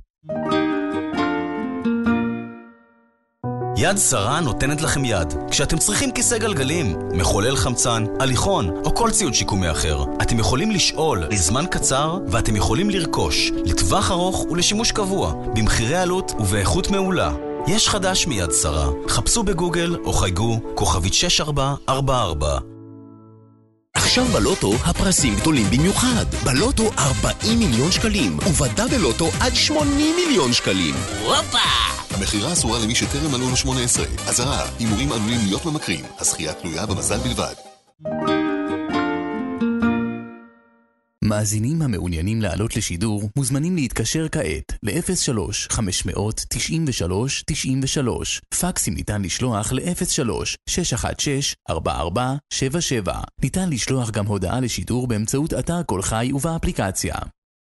יד שרה נותנת לכם יד. כשאתם צריכים כיסא גלגלים, מחולל חמצן, הליכון או כל ציוד שיקומי אחר, אתם יכולים לשאול לזמן קצר ואתם יכולים לרכוש לטווח ארוך ולשימוש קבוע, במחירי עלות ובאיכות מעולה. יש חדש מיד שרה. חפשו בגוגל או חייגו כוכבית שש ארבע ארבע ארבע. עכשיו בלוטו הפרסים גדולים במיוחד. בלוטו ארבעים מיליון שקלים, ובדה בלוטו עד שמונים מיליון שקלים. וואפה! המחירה אסורה למי שטרם מלאו לו שמונה עשרה. אזהרה, הימורים עלולים להיות ממכרים. הזכייה תלויה במזל בלבד. מאזינים המעוניינים לעלות לשידור מוזמנים להתקשר כעת ל-אפס שלוש חמש תשע שלוש תשע שלוש. פקסים ניתן לשלוח ל-אפס שלוש שש אחת שש ארבע ארבע שבע שבע. ניתן לשלוח גם הודעה לשידור באמצעות אתר כל חי ובאפליקציה.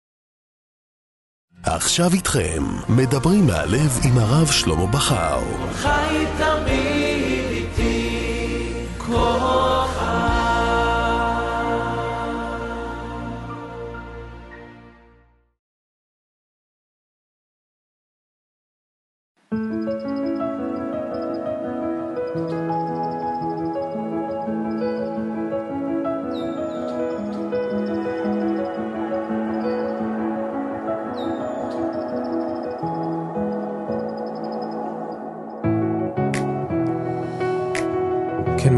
עכשיו איתכם, מדברים מהלב עם הרב שלמה בכר. חי תמיד איתי כוחה.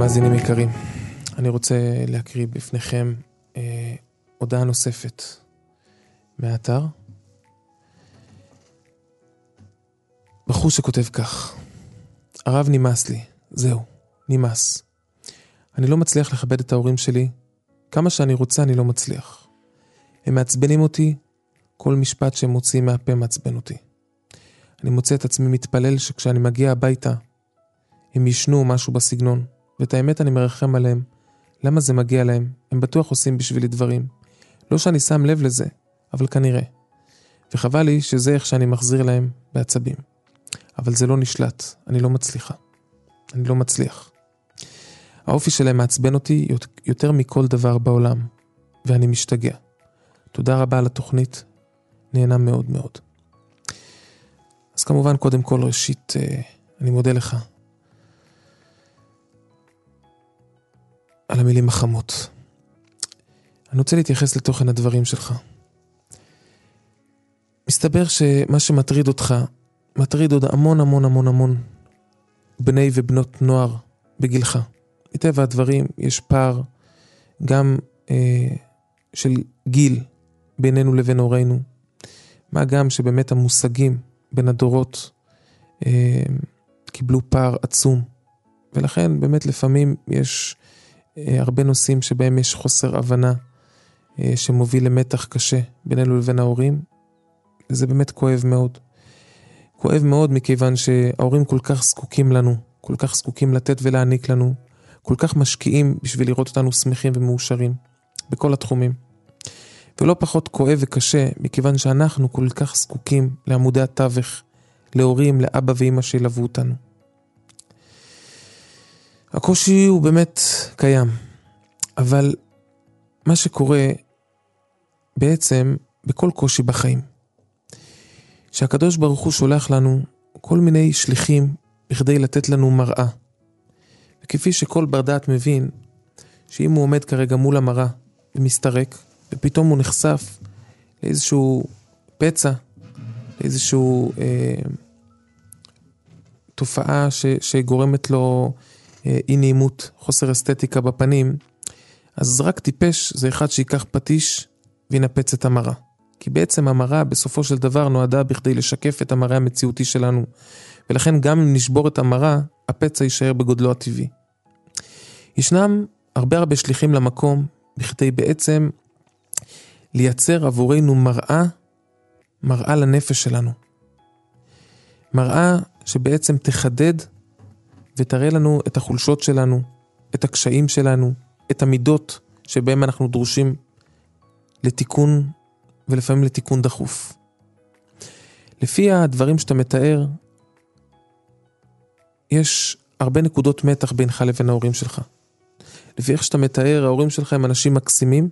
מאזינים יקרים, אני רוצה להקריא בפניכם אה, הודעה נוספת מהאתר. בחור שכותב כך: הרב, נמאס לי, זהו, נמאס. אני לא מצליח לכבד את ההורים שלי, כמה שאני רוצה אני לא מצליח. הם מעצבנים אותי, כל משפט שהם מוציאים מהפה מעצבן אותי. אני מוצא את עצמי מתפלל שכשאני מגיע הביתה, הם ישנו משהו בסגנון, ואת האמת אני מרחם עליהם. למה זה מגיע להם? הם בטוח עושים בשבילי דברים. לא שאני שם לב לזה, אבל כנראה. וחבל לי שזה איך שאני מחזיר להם בעצבים. אבל זה לא נשלט, אני לא מצליחה. אני לא מצליח. האופי שלהם מעצבן אותי יותר מכל דבר בעולם, ואני משתגע. תודה רבה על התוכנית, נהנה מאוד מאוד. אז כמובן, קודם כל ראשית, אני מודה לך על המילים החמות. אני רוצה להתייחס לתוכן הדברים שלך. מסתבר שמה שמטריד אותך, מטריד עוד המון המון המון המון בני ובנות נוער בגילך. מטבע הדברים יש פער גם אה, של גיל בינינו לבין הורינו. מה גם שבאמת המושגים בין הדורות אה, קיבלו פער עצום. ולכן באמת לפעמים יש אה, הרבה נושאים שבהם יש חוסר הבנה אה, שמוביל למתח קשה בינינו לבין ההורים. וזה באמת כואב מאוד. כואב מאוד מכיוון שההורים כל כך זקוקים לנו, כל כך זקוקים לתת ולהעניק לנו, כל כך משקיעים בשביל לראות אותנו שמחים ומאושרים בכל התחומים. ולא פחות כואב וקשה מכיוון שאנחנו כל כך זקוקים לעמודי התווך, להורים, לאבא ואמא שילוו אותנו. הקושי הוא באמת קיים, אבל מה שקורה בעצם בכל קושי בחיים, שהקדוש ברוך הוא שולח לנו כל מיני שליחים בכדי לתת לנו מראה. וכפי שכל בר דעת מבין, שאם הוא עומד כרגע מול המראה ומסתרק, ופתאום הוא נחשף לאיזשהו פצע, לאיזשהו אה, תופעה ש, שגורמת לו אה, אי נעימות, חוסר אסתטיקה בפנים, אז רק טיפש זה אחד שיקח פטיש וינפץ את המראה. כי בעצם המראה בסופו של דבר נועדה בכדי לשקף את המראה המציאותי שלנו. ולכן גם אם נשבור את המראה, הפצע יישאר בגודלו הטבעי. ישנם הרבה הרבה שליחים למקום, בכדי בעצם לייצר עבורנו מראה, מראה לנפש שלנו. מראה שבעצם תחדד ותראה לנו את החולשות שלנו, את הקשיים שלנו, את המידות שבהם אנחנו דרושים לתיקון ולפעמים לתיקון דחוף. לפי הדברים שאתה מתאר, יש הרבה נקודות מתח בינך לבין ההורים שלך. לפי איך שאתה מתאר, ההורים שלך הם אנשים מקסימים,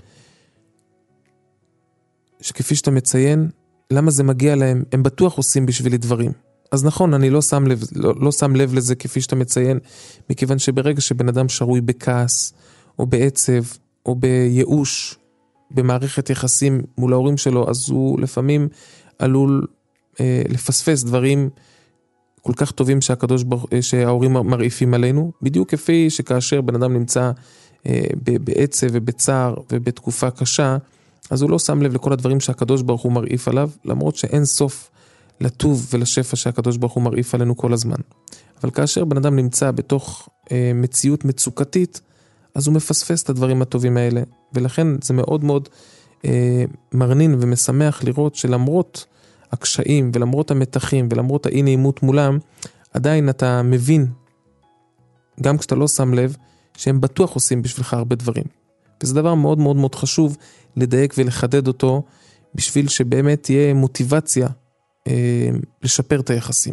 שכפי שאתה מציין, למה זה מגיע להם, הם בטוח עושים בשבילי דברים. אז נכון, אני לא שם לב, לא, לא שם לב לזה כפי שאתה מציין, מכיוון שברגע שבן אדם שרוי בכעס, או בעצב, או בייאוש, במערכת יחסים מול ההורים שלו, אז הוא לפעמים עלול אה, לפספס דברים כל כך טובים שהקדוש, שההורים מרעיפים עלינו, בדיוק כפי שכאשר בן אדם נמצא אה, בעצב ובצער ובתקופה קשה, אז הוא לא שם לב לכל הדברים שהקדוש ברוך הוא מרעיף עליו, למרות שאין סוף לטוב ולשפע שהקדוש ברוך הוא מרעיף עלינו כל הזמן. אבל כאשר בן אדם נמצא בתוך אה, מציאות מצוקתית, אז הוא מפספס את הדברים הטובים האלה, ולכן זה מאוד מאוד אה, מרנין ומשמח לראות שלמרות הקשיים ולמרות המתחים ולמרות האי נעימות מולם, עדיין אתה מבין, גם כשאתה לא שם לב, שהם בטוח עושים בשבילך הרבה דברים. וזה דבר מאוד מאוד מאוד חשוב לדייק ולחדד אותו, בשביל שבאמת תהיה מוטיבציה אה, לשפר את היחסים.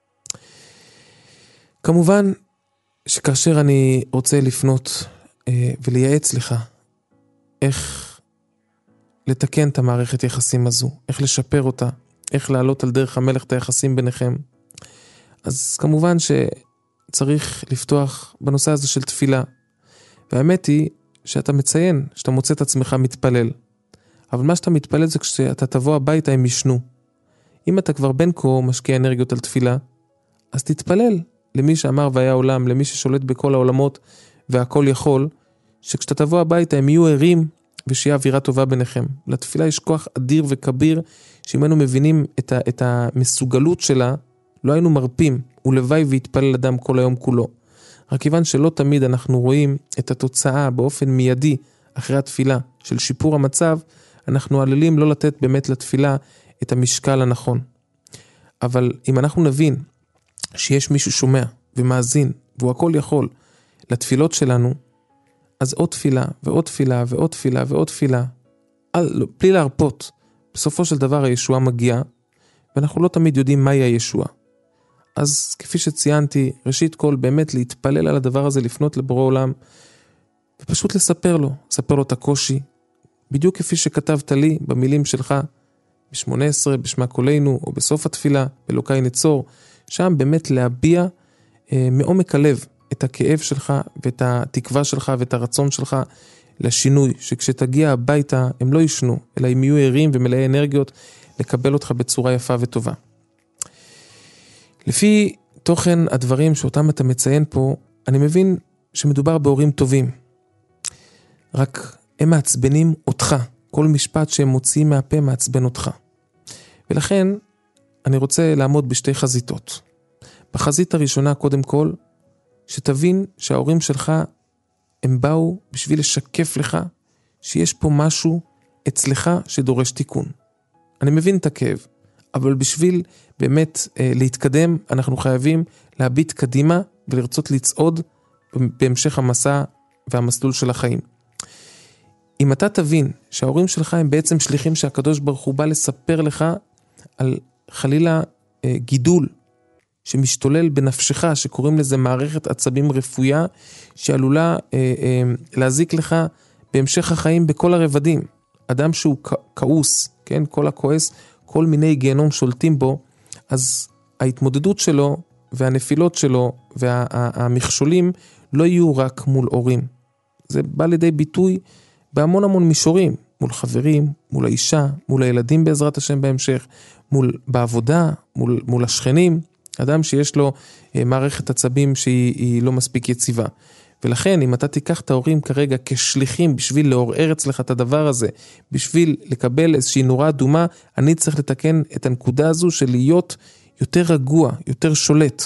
כמובן שכאשר אני רוצה לפנות אה, ולייעץ לך איך לתקן את המערכת יחסים הזו, איך לשפר אותה, איך לעלות על דרך המלך את היחסים ביניכם, אז כמובן שצריך לפתוח בנושא הזה של תפילה. והאמת היא שאתה מציין, שאתה מוצא את עצמך מתפלל. אבל מה שאתה מתפלל זה כשאתה תבוא הביתה הם ישנו. אם אתה כבר בין כה משקיע אנרגיות על תפילה, אז תתפלל למי שאמר והיה עולם, למי ששולט בכל העולמות והכל יכול, שכשאתה תבוא הביתה הם יהיו ערים ושיהיה אווירה טובה ביניכם. לתפילה יש כוח אדיר וכביר, שאם היינו מבינים את, ה, את המסוגלות שלה, לא היינו מרפים, ולוואי והתפלל אדם כל היום כולו. רק כיוון שלא תמיד אנחנו רואים את התוצאה באופן מיידי אחרי התפילה של שיפור המצב, אנחנו עלולים לא לתת באמת לתפילה את המשקל הנכון. אבל אם אנחנו נבין שיש מישהו שומע ומאזין, והוא הכל יכול לתפילות שלנו, אז עוד תפילה ועוד תפילה ועוד תפילה ועוד תפילה, אל, בלי להרפות, בסופו של דבר הישועה מגיעה, ואנחנו לא תמיד יודעים מהי הישועה. אז כפי שציינתי, ראשית כל באמת להתפלל על הדבר הזה, לפנות לבורא עולם, ופשוט לספר לו, לספר לו את הקושי, בדיוק כפי שכתבת לי במילים שלך, ב-שמונה עשרה, בשמה קולנו, או בסוף התפילה, באלוקי נצור, שם באמת להביע אה, מעומק הלב את הכאב שלך, ואת התקווה שלך, ואת הרצון שלך לשינוי, שכשתגיע הביתה הם לא ישנו, אלא הם יהיו ערים ומלאי אנרגיות, לקבל אותך בצורה יפה וטובה. לפי תוכן הדברים שאותם אתה מציין פה, אני מבין שמדובר בהורים טובים. רק הם מעצבנים אותך. כל משפט שהם מוציאים מהפה מעצבן אותך. ולכן אני רוצה לעמוד בשתי חזיתות. בחזית הראשונה קודם כל, שתבין שההורים שלך הם באו בשביל לשקף לך שיש פה משהו אצלך שדורש תיקון. אני מבין את הכאב, אבל בשביל באמת אה, להתקדם, אנחנו חייבים להביט קדימה ולרצות לצעוד בהמשך המסע והמסלול של החיים. אם אתה תבין שההורים שלך הם בעצם שליחים שהקדוש ברוך הוא בא לספר לך על חלילה אה, גידול שמשתולל בנפשך, שקוראים לזה מערכת עצבים רפויה, שעלולה אה, אה, להזיק לך בהמשך החיים בכל הרבדים. אדם שהוא כעוס, כן? כל הכועס, כל מיני גיהנום שולטים בו, אז ההתמודדות שלו והנפילות שלו והמכשולים לא יהיו רק מול הורים. זה בא לידי ביטוי בהמון המון מישורים, מול חברים, מול האישה, מול הילדים בעזרת השם בהמשך, מול בעבודה, מול, מול השכנים, אדם שיש לו אה, מערכת עצבים שהיא לא מספיק יציבה. ולכן אם אתה תיקח את ההורים כרגע כשליחים בשביל לעורר אצלך את הדבר הזה, בשביל לקבל איזושהי נורה אדומה, אני צריך לתקן את הנקודה הזו של להיות יותר רגוע, יותר שולט.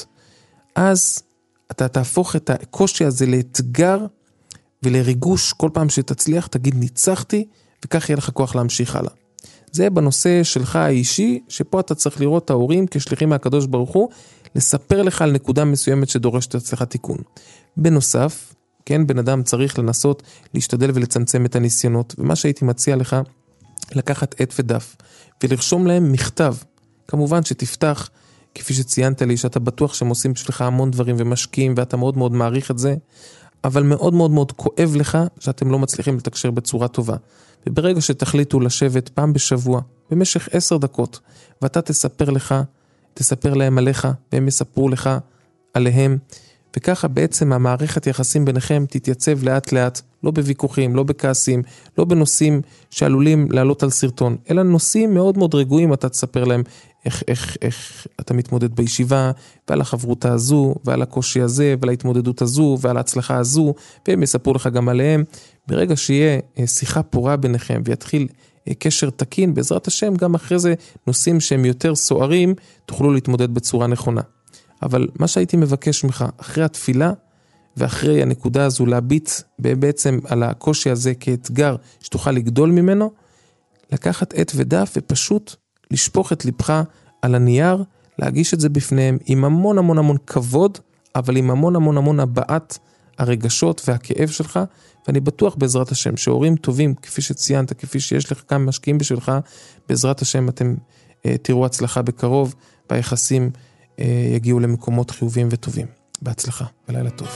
אז אתה תהפוך את הקושי הזה לאתגר ולריגוש. כל פעם שתצליח תגיד ניצחתי, וכך יהיה לך כוח להמשיך הלאה. זה בנושא שלך האישי, שפה אתה צריך לראות את ההורים כשליחים מהקדוש ברוך הוא, לספר לך על נקודה מסוימת שדורשת אצלך תיקון. בנוסף, כן, בן אדם צריך לנסות להשתדל ולצמצם את הניסיונות, ומה שהייתי מציע לך, לקחת עט ודף, ולרשום להם מכתב. כמובן שתפתח, כפי שציינת לי, שאתה בטוח שהם עושים בשבילך המון דברים ומשקיעים, ואתה מאוד מאוד מעריך את זה, אבל מאוד מאוד מאוד כואב לך שאתם לא מצליחים לתקשר בצורה טובה. וברגע שתחליטו לשבת פעם בשבוע, במשך עשר דקות, ואתה תספר לך, תספר להם עליך, והם יספרו לך עליהם, וככה בעצם המערכת יחסים ביניכם תתייצב לאט לאט, לא בוויכוחים, לא בכעסים, לא בנושאים שעלולים לעלות על סרטון, אלא נושאים מאוד מאוד רגועים, אתה תספר להם איך, איך, איך אתה מתמודד בישיבה, ועל החברותה הזו, ועל הקושי הזה, ועל ההתמודדות הזו, ועל ההצלחה הזו, והם יספרו לך גם עליהם. ברגע שיהיה שיחה פורה ביניכם, ויתחיל קשר תקין, בעזרת השם, גם אחרי זה נושאים שהם יותר סוערים, תוכלו להתמודד בצורה נכונה. אבל מה שהייתי מבקש ממך, אחרי התפילה, ואחרי הנקודה הזו להביט בעצם על הקושי הזה כאתגר שתוכל לגדול ממנו, לקחת עט ודף ופשוט לשפוך את לבך על הנייר, להגיש את זה בפניהם עם המון המון המון כבוד, אבל עם המון המון המון הבעת הרגשות והכאב שלך, ואני בטוח בעזרת השם שהורים טובים, כפי שציינת, כפי שיש לך כמה משקיעים בשבילך, בעזרת השם אתם אה, תראו הצלחה בקרוב, והיחסים אה, יגיעו למקומות חיוביים וטובים. בהצלחה ולילה טוב.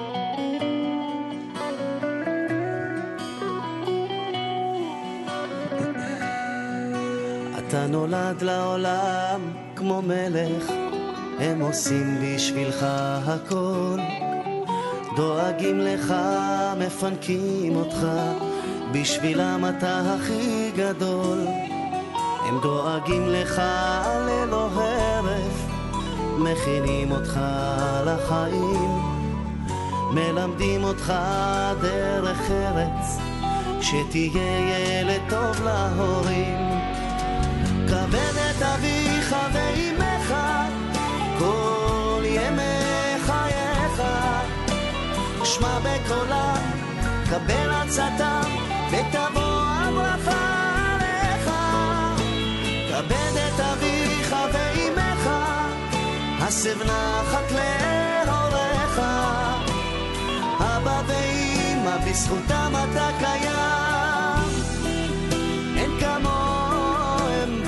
אתה נולד לעולם כמו מלך, הם עושים בשבילך הכל, דואגים לך, מפנקים אותך, בשבילם אתה הכי גדול. הם דואגים לך ללא הרף, מכינים אותך לחיים, מלמדים אותך דרך ארץ, שתהיה ילד טוב להורים. כבד את אביך ואימך כל ימי חייך, שמע בקולם, קבל עצתם, ותבוא הברכה עליך. כבד את אביך ואימך, הסב נחת להוריך. אבא ואמא בזכותם אתה קיים, אין כמוהם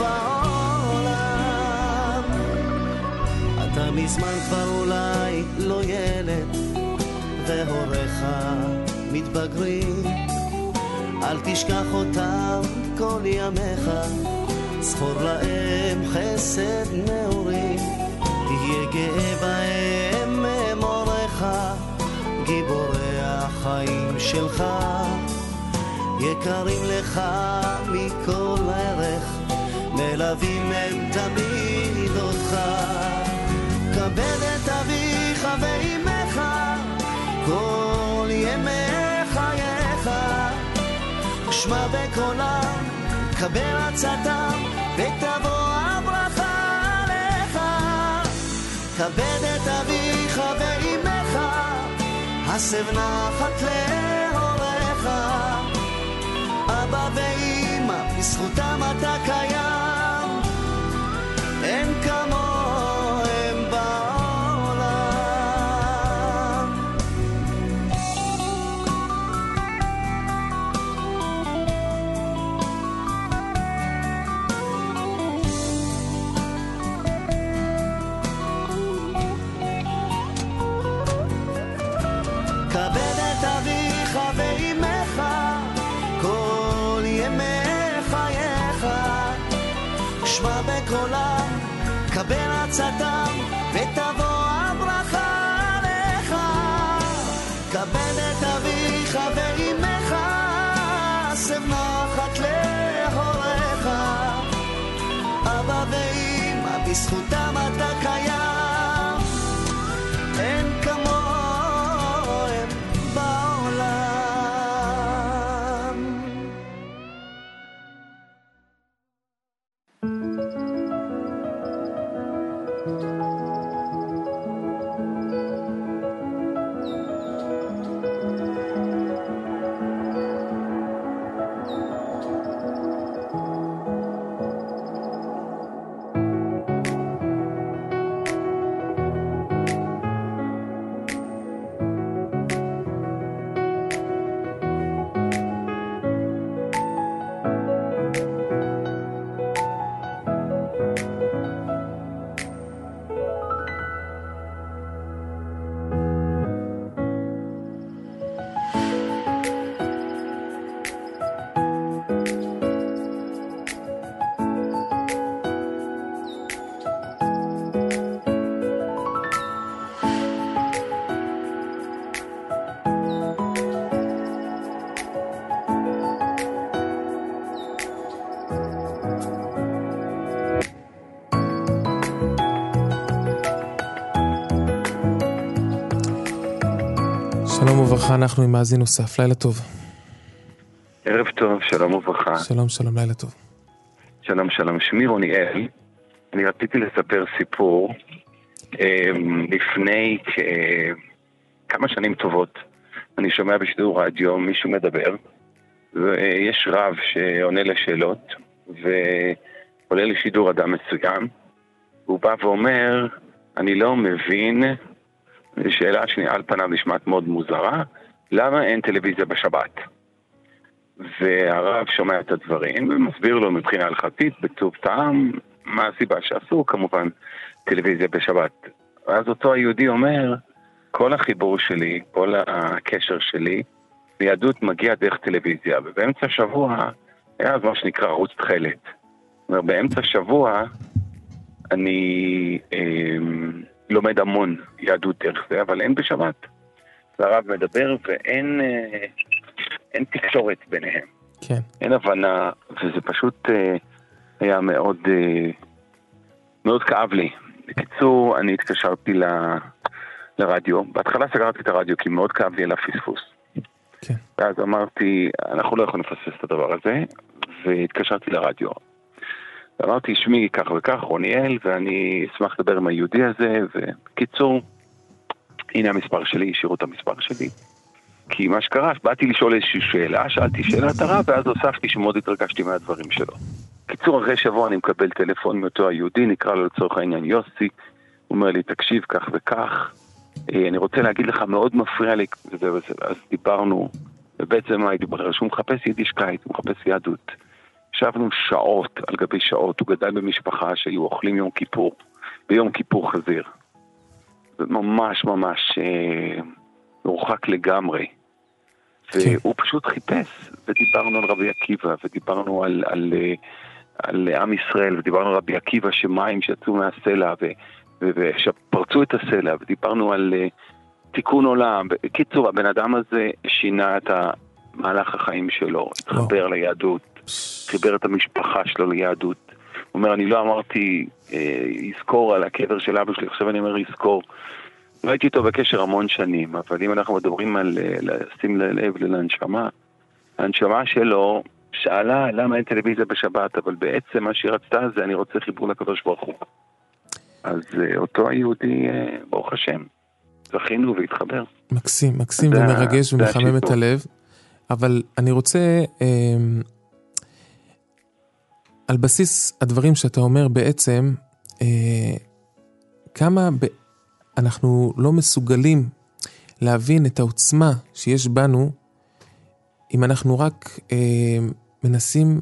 בעולם. אתה מזמן כבר אולי לא ילד, והוריך מתבגרים, אל תשכח אותם כל ימיך, זכור להם חסד נעורים. תהיה גאה בהם ממוריך, גיבורי החיים שלך, יקרים לך מכל ערך, מלווים הם תמיד אותך. כבד את אביך ואימך כל ימי חייך, שמע בקולם, קבל עצתם, ותבוא הברכה עליך. כבד את אביך ואימך, הסב נחת להוריך. אבא ואמא בזכותם אתה קיים, אין כמוהם בעולם. כבד את אביך ואימך כל ימי חייך, שמע בקולם, קבל עצתם, ותבוא הברכה עליך. כבד את אביך ואימך, סב נחת להוריך. אבא ואמא בזכותם אתה קיים, אין כמוהם בעולם. שלום וברכה, אנחנו עם מאזין נוסף, לילה טוב. ערב טוב, שלום וברכה. שלום, שלום, לילה טוב. שלום, שלום, שמי רוניאל. אני רציתי לספר סיפור. לפני כמה שנים טובות, אני שומע בשידור רדיו, מישהו מדבר, ויש רב שעונה לשאלות, ועולה לשידור אדם מסוים, והוא בא ואומר, אני לא מבין, שאלה שנייה על פניו נשמעת מאוד מוזרה, למה אין טלוויזיה בשבת? והרב שומע את הדברים ומסביר לו מבחינה הלכתית בטוב טעם מה הסיבה שאסור כמובן טלוויזיה בשבת. אז אותו היהודי אומר, כל החיבור שלי, כל הקשר שלי ליהדות מגיע דרך טלוויזיה, ובאמצע השבוע היה אז מה שנקרא ערוץ תכלת. אומר, באמצע השבוע אני אה, לומד המון יהדות דרך זה, אבל אין בשבת. והרב מדבר ואין אה, אין תקשורת ביניהם. כן. אין הבנה, וזה פשוט אה, היה מאוד, אה, מאוד כאב לי בקיצור, אני התקשרתי ל... לרדיו. בהתחלה סגרתי את הרדיו, כי מאוד כאב לי על הפספוס. כן. ואז אמרתי, אנחנו לא יכולים לפספס את הדבר הזה, והתקשרתי לרדיו. ואמרתי, שמי כך וכך, רוניאל, ואני אשמח לדבר עם היהודי הזה, ובקיצור, הנה המספר שלי, השאירו את המספר שלי. כי מה שקרה, באתי לשאול איזושהי שאלה, שאלתי שאלת הרע, ואז הוספתי שמאוד התרגשתי מהדברים שלו. קיצור, אחרי שבוע אני מקבל טלפון מאותו היהודי, נקרא לו לצורך העניין יוסי, הוא אומר לי, תקשיב כך וכך, אני רוצה להגיד לך, מאוד מפריע לי, וזה, וזה, אז דיברנו, ובעצם הייתי ברר שהוא מחפש יידישקייט, הוא מחפש יהדות. ישבנו שעות על גבי שעות, הוא גדל במשפחה שהיו אוכלים יום כיפור, ביום כיפור חזיר. זה ממש ממש אה, מורחק לגמרי. והוא פשוט חיפש, ודיברנו על רבי עקיבא, ודיברנו על, על, על, על עם ישראל, ודיברנו על רבי עקיבא שמים שיצאו מהסלע, ו... ושפרצו את הסלע, ודיברנו על uh, תיקון עולם. בקיצור, הבן אדם הזה שינה את מהלך החיים שלו, התחבר oh. ליהדות, חיבר את המשפחה שלו ליהדות. הוא אומר, אני לא אמרתי אה, יזכור על הקבר של אבא שלי, עכשיו אני אומר יזכור. לא הייתי איתו בקשר המון שנים, אבל אם אנחנו מדברים על לשים לב לנשמה, הנשמה שלו שאלה למה אין טלוויזיה בשבת, אבל בעצם מה שהיא רצתה זה אני רוצה חיבור לקדוש ברוך הוא. אז אותו היהודי, ברוך השם, זכינו והתחבר. מקסים, מקסים ומרגש ומחמם את הלב. אבל אני רוצה, אה, על בסיס הדברים שאתה אומר בעצם, אה, כמה ב, אנחנו לא מסוגלים להבין את העוצמה שיש בנו, אם אנחנו רק אה, מנסים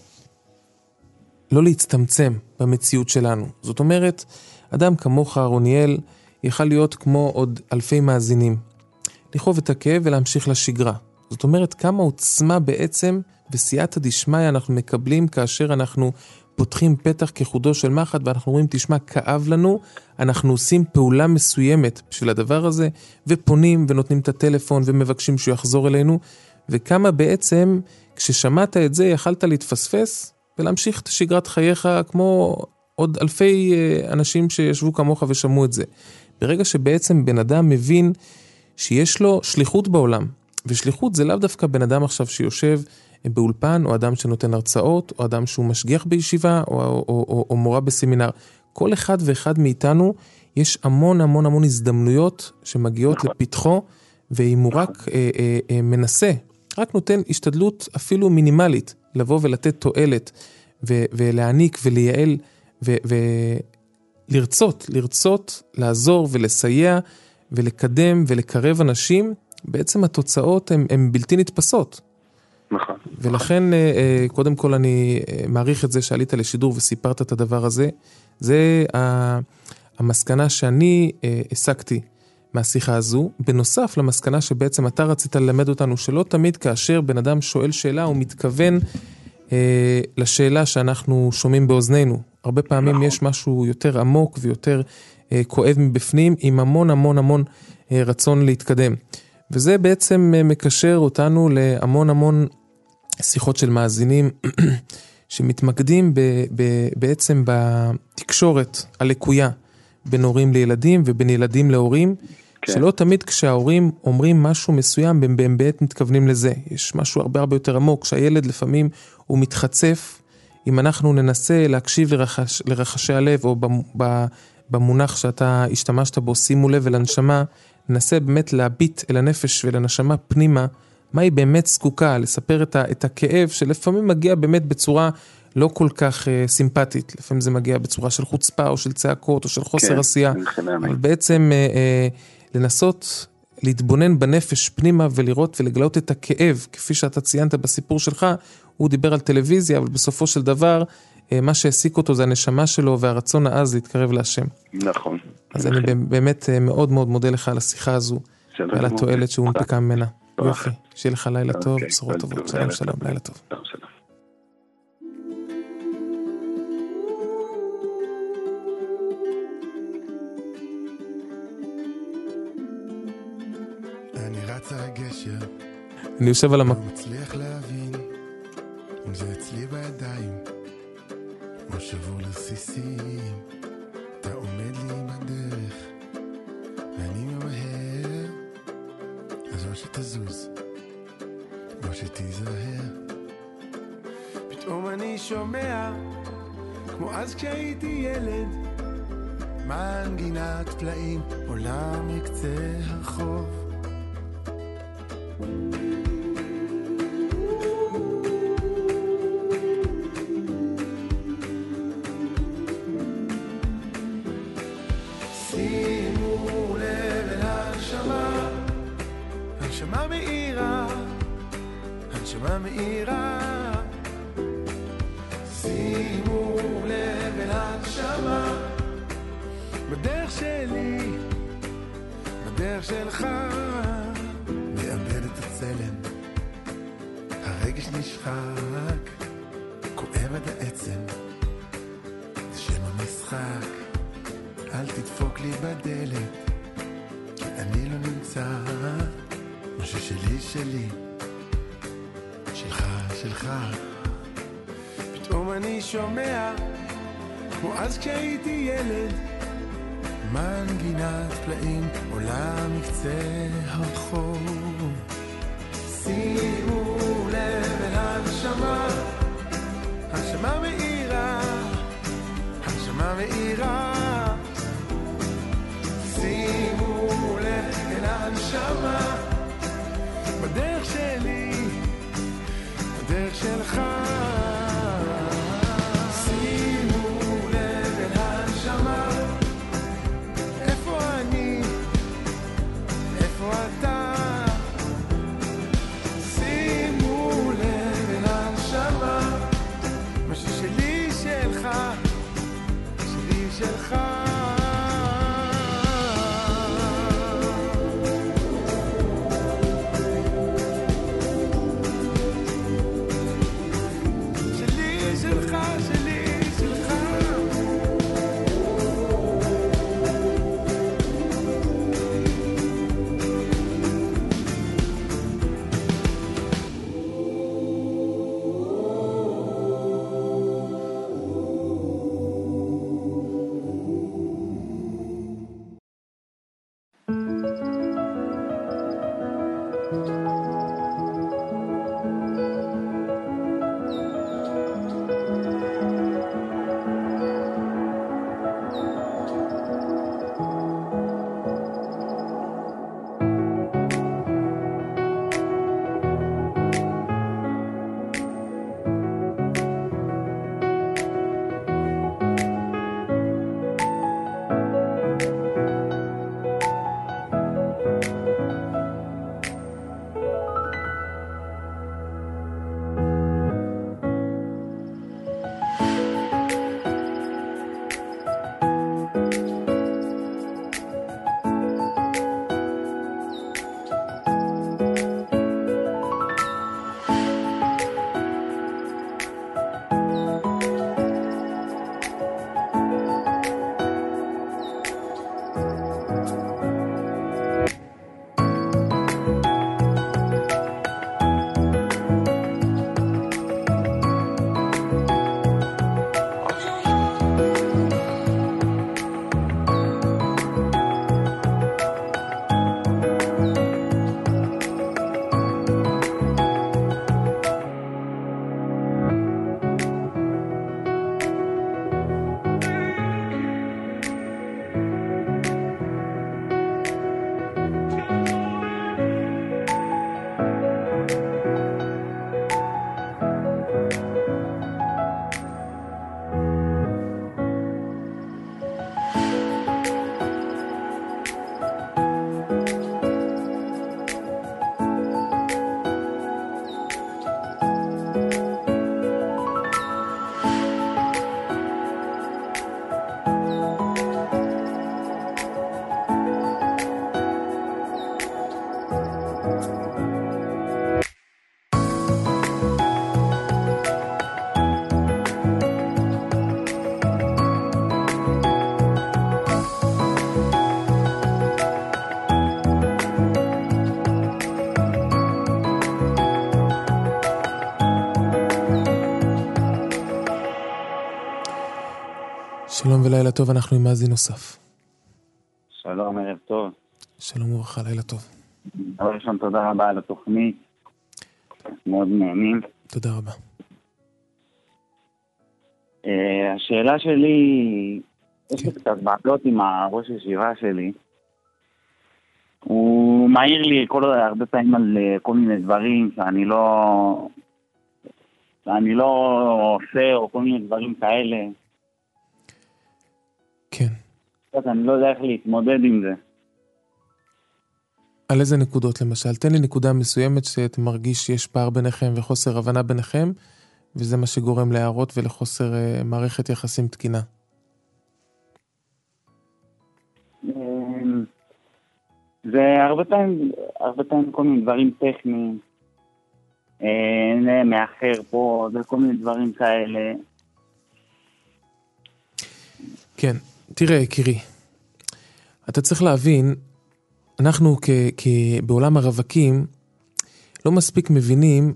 לא להצטמצם במציאות שלנו. זאת אומרת, אדם כמוך, רוניאל, יכל להיות כמו עוד אלפי מאזינים. לכאוב את הכאב ולהמשיך לשגרה. זאת אומרת, כמה עוצמה בעצם בסייעתא דשמיא אנחנו מקבלים כאשר אנחנו פותחים פתח כחודו של מחט, ואנחנו אומרים, תשמע, כאב לנו, אנחנו עושים פעולה מסוימת בשביל הדבר הזה, ופונים ונותנים את הטלפון ומבקשים שהוא יחזור אלינו, וכמה בעצם, כששמעת את זה, יכלת להתפספס, ולהמשיך את שגרת חייך כמו עוד אלפי אנשים שישבו כמוך ושמעו את זה. ברגע שבעצם בן אדם מבין שיש לו שליחות בעולם, ושליחות זה לאו דווקא בן אדם עכשיו שיושב באולפן, או אדם שנותן הרצאות, או אדם שהוא משגיח בישיבה, או, או, או, או מורה בסמינר. כל אחד ואחד מאיתנו, יש המון המון המון הזדמנויות שמגיעות לפתחו, ואם הוא רק אה, אה, אה, מנסה, רק נותן השתדלות אפילו מינימלית, לבוא ולתת תועלת, ו- ולהעניק ולייעל, ו- ולרצות, לרצות, לעזור ולסייע, ולקדם ולקרב אנשים, בעצם התוצאות הן, הן בלתי נתפסות. נכון. ולכן, קודם כל אני מעריך את זה שעלית לשידור וסיפרת את הדבר הזה. זה המסקנה שאני הסקתי מהשיחה הזו, בנוסף למסקנה שבעצם אתה רצית ללמד אותנו, שלא תמיד כאשר בן אדם שואל שאלה, הוא מתכוון אה, לשאלה שאנחנו שומעים באוזנינו. הרבה פעמים נכון. יש משהו יותר עמוק ויותר אה, כואב מבפנים, עם המון המון המון אה, רצון להתקדם. וזה בעצם אה, מקשר אותנו להמון המון שיחות של מאזינים, שמתמקדים ב, ב, בעצם בתקשורת הלקויה, בין הורים לילדים ובין ילדים להורים, כן. שלא תמיד כשההורים אומרים משהו מסוים, הם באמת מתכוונים לזה. יש משהו הרבה הרבה יותר עמוק, שהילד לפעמים הוא מתחצף, אם אנחנו ננסה להקשיב לרחש, לרחשי הלב, או במונח שאתה השתמשת בו, שימו לב אל הנשמה, ננסה באמת להביט אל הנפש ואל הנשמה פנימה, מה היא באמת זקוקה, לספר את, ה, את הכאב, שלפעמים מגיע באמת בצורה לא כל כך uh, סימפטית, לפעמים זה מגיע בצורה של חוצפה, או של צעקות, או של חוסר כן, עשייה, אבל בעצם uh, uh, לנסות להתבונן בנפש פנימה, ולראות ולגלות את הכאב, כפי שאתה ציינת בסיפור שלך, הוא דיבר על טלוויזיה, אבל בסופו של דבר, uh, מה שהעסיק אותו זה הנשמה שלו, והרצון העז להתקרב להשם. נכון. אז נכון. אני באמת uh, מאוד מאוד מודה לך על השיחה הזו, ועל התועלת שהוא מפיקה ממנה. יופי, שיהיה לך לילה טוב, בשורות טובות, שלום שלום, לילה טוב. אני רץ על הגשר, אני יושב על המקום. אני מצליח להבין אם זה אצלי בידיים או שבור לסיסים, אתה עומד לי בדרך ואני ממהר, אז או שתזוז או שתיזהר. פתאום אני שומע כמו אז כשהייתי ילד, מנגינת פלאים עולה מקצה הרחוב. שימו לב אל הנשמה, הנשמה מאירה, הנשמה מאירה. שימו לב אל הנשמה, בדרך שלי, בדרך שלך. מאבד את הצלם, הרגש נשחק, כואב עד העצם, זה שם המשחק. אל תדפוק לי בדלת, כי אני לא נמצא. מה ששלי שלי, שלך שלך. פתאום אני שומע כמו אז כשהייתי ילד, מנגינת פלאים עולה מקצה הרחוב. שימו לב אל הנשמה, הנשמה מאירה, הנשמה מאירה. שימו לב אל הנשמה, בדרך שלי, בדרך שלך. שימו לב אל הנשמה, איפה אני, איפה אתה. שימו לב אל הנשמה, מה ששלי שלך, שלי שלך. שלום ולילה טוב, אנחנו עם מאזין נוסף. שלום, ערב טוב. שלום וברכה, לילה טוב. דבר ראשון, תודה רבה על התוכנית. מאוד נהנים. תודה רבה. Uh, השאלה שלי, יש לי קצת בעלות עם הראש ישיבה שלי. הוא מעיר לי כל הרבה פעמים על כל מיני דברים שאני לא שאני לא עושה, או כל מיני דברים כאלה. כן. אני לא יודע איך להתמודד עם זה. על איזה נקודות למשל? תן לי נקודה מסוימת שאתה מרגיש שיש פער ביניכם וחוסר הבנה ביניכם, וזה מה שגורם להערות ולחוסר uh, מערכת יחסים תקינה. זה הרבה פעמים, הרבה פעמים כל מיני דברים טכניים, אה, מאחר פה, זה כל מיני דברים כאלה. כן, תראה, יקירי, אתה צריך להבין, אנחנו כ, כ, בעולם הרווקים לא מספיק מבינים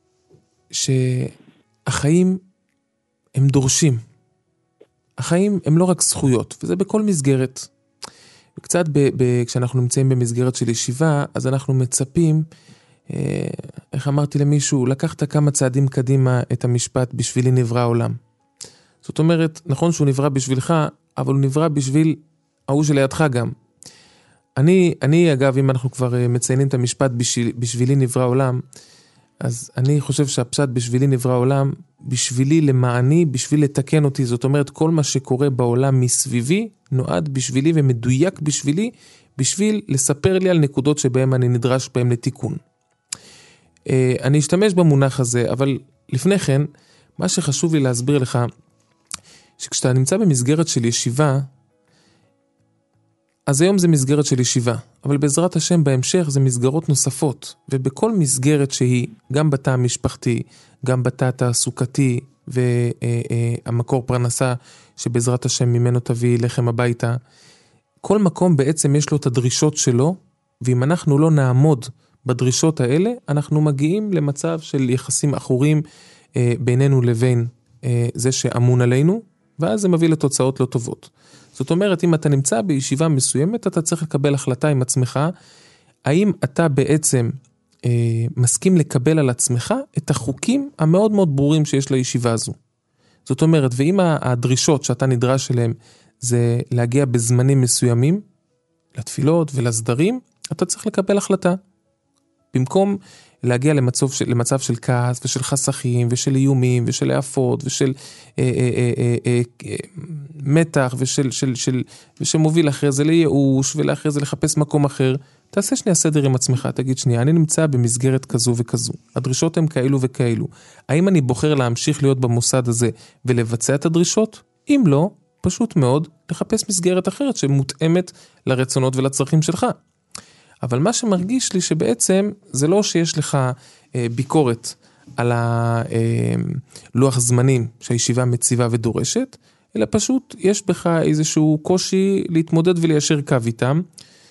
שהחיים הם דורשים. החיים הם לא רק זכויות, וזה בכל מסגרת. וקצת ב, ב, כשאנחנו נמצאים במסגרת של ישיבה, אז אנחנו מצפים, אה, איך אמרתי למישהו, לקחת כמה צעדים קדימה את המשפט בשבילי נברא העולם. זאת אומרת, נכון שהוא נברא בשבילך, אבל הוא נברא בשביל ההוא שלידך גם. אני, אני אגב, אם אנחנו כבר מציינים את המשפט בשביל, בשבילי נברא העולם, אז אני חושב שהפשט בשבילי נברא העולם, בשבילי למעני, בשביל לתקן אותי. זאת אומרת, כל מה שקורה בעולם מסביבי, נועד בשבילי ומדויק בשבילי, בשביל לספר לי על נקודות שבהם אני נדרש בהם לתיקון. אני אשתמש במונח הזה, אבל לפני כן, מה שחשוב לי להסביר לך, שכשאתה נמצא במסגרת של ישיבה, אז היום זה מסגרת של ישיבה, אבל בעזרת השם בהמשך זה מסגרות נוספות, ובכל מסגרת שהיא, גם בתא המשפחתי, גם בתא תעסוקתי, והמקור פרנסה שבעזרת השם ממנו תביא לחם הביתה, כל מקום בעצם יש לו את הדרישות שלו, ואם אנחנו לא נעמוד בדרישות האלה, אנחנו מגיעים למצב של יחסים אחורים בינינו לבין זה שאמון עלינו, ואז זה מביא לתוצאות לא טובות. זאת אומרת, אם אתה נמצא בישיבה מסוימת, אתה צריך לקבל החלטה עם עצמך, האם אתה בעצם אה, מסכים לקבל על עצמך את החוקים המאוד מאוד ברורים שיש לישיבה הזו. זאת אומרת, ואם הדרישות שאתה נדרש אליהם, זה להגיע בזמנים מסוימים, לתפילות ולסדרים, אתה צריך לקבל החלטה. במקום להגיע למצב של, למצב של כעס ושל חסכים ושל איומים ושל העפות ושל אה, אה, אה, אה, אה, מתח ושל, של, של, ושמוביל אחרי זה לייאוש ולאחרי זה לחפש מקום אחר. תעשה שנייה סדר עם עצמך, תגיד שנייה, אני נמצא במסגרת כזו וכזו. הדרישות הן כאלו וכאלו. האם אני בוחר להמשיך להיות במוסד הזה ולבצע את הדרישות? אם לא, פשוט מאוד לחפש מסגרת אחרת שמותאמת לרצונות ולצרכים שלך. אבל מה שמרגיש לי שבעצם זה לא שיש לך אה, ביקורת על הלוח אה, זמנים שהישיבה מציבה ודורשת, אלא פשוט יש בך איזשהו קושי להתמודד וליישר קו איתם.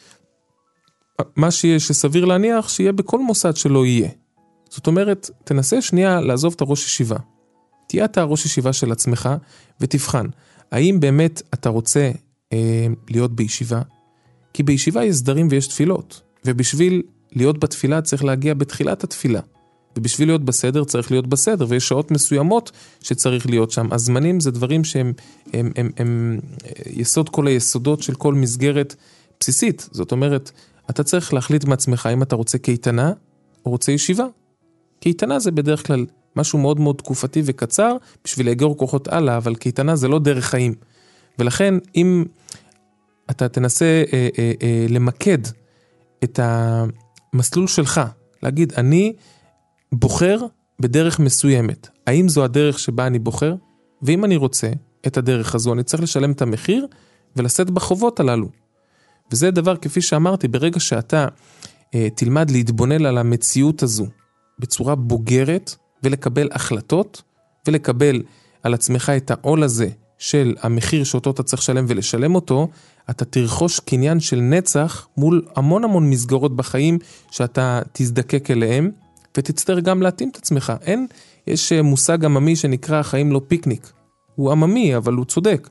מה שיהיה שסביר להניח שיהיה בכל מוסד שלא יהיה. זאת אומרת, תנסה שנייה לעזוב את הראש ישיבה. תהיה אתה הראש ישיבה של עצמך ותבחן. האם באמת אתה רוצה אה, להיות בישיבה? כי בישיבה יש סדרים ויש תפילות, ובשביל להיות בתפילה צריך להגיע בתחילת התפילה, ובשביל להיות בסדר צריך להיות בסדר, ויש שעות מסוימות שצריך להיות שם. הזמנים זה דברים שהם הם, הם, הם, יסוד כל היסודות של כל מסגרת בסיסית. זאת אומרת, אתה צריך להחליט מעצמך אם אתה רוצה קייטנה או רוצה ישיבה. קייטנה זה בדרך כלל משהו מאוד מאוד תקופתי וקצר, בשביל לאגור כוחות הלאה, אבל קייטנה זה לא דרך חיים. ולכן אם אתה תנסה אה, אה, אה, למקד את המסלול שלך, להגיד, אני בוחר בדרך מסוימת. האם זו הדרך שבה אני בוחר? ואם אני רוצה את הדרך הזו, אני צריך לשלם את המחיר ולשאת בחובות הללו. וזה דבר, כפי שאמרתי, ברגע שאתה אה, תלמד להתבונן על המציאות הזו בצורה בוגרת, ולקבל החלטות, ולקבל על עצמך את העול הזה, של המחיר שאותו אתה צריך לשלם ולשלם אותו, אתה תרכוש קניין של נצח מול המון המון מסגרות בחיים שאתה תזדקק אליהם, ותצטרך גם להתאים את עצמך. אין, יש מושג עממי שנקרא החיים לא פיקניק. הוא עממי, אבל הוא צודק.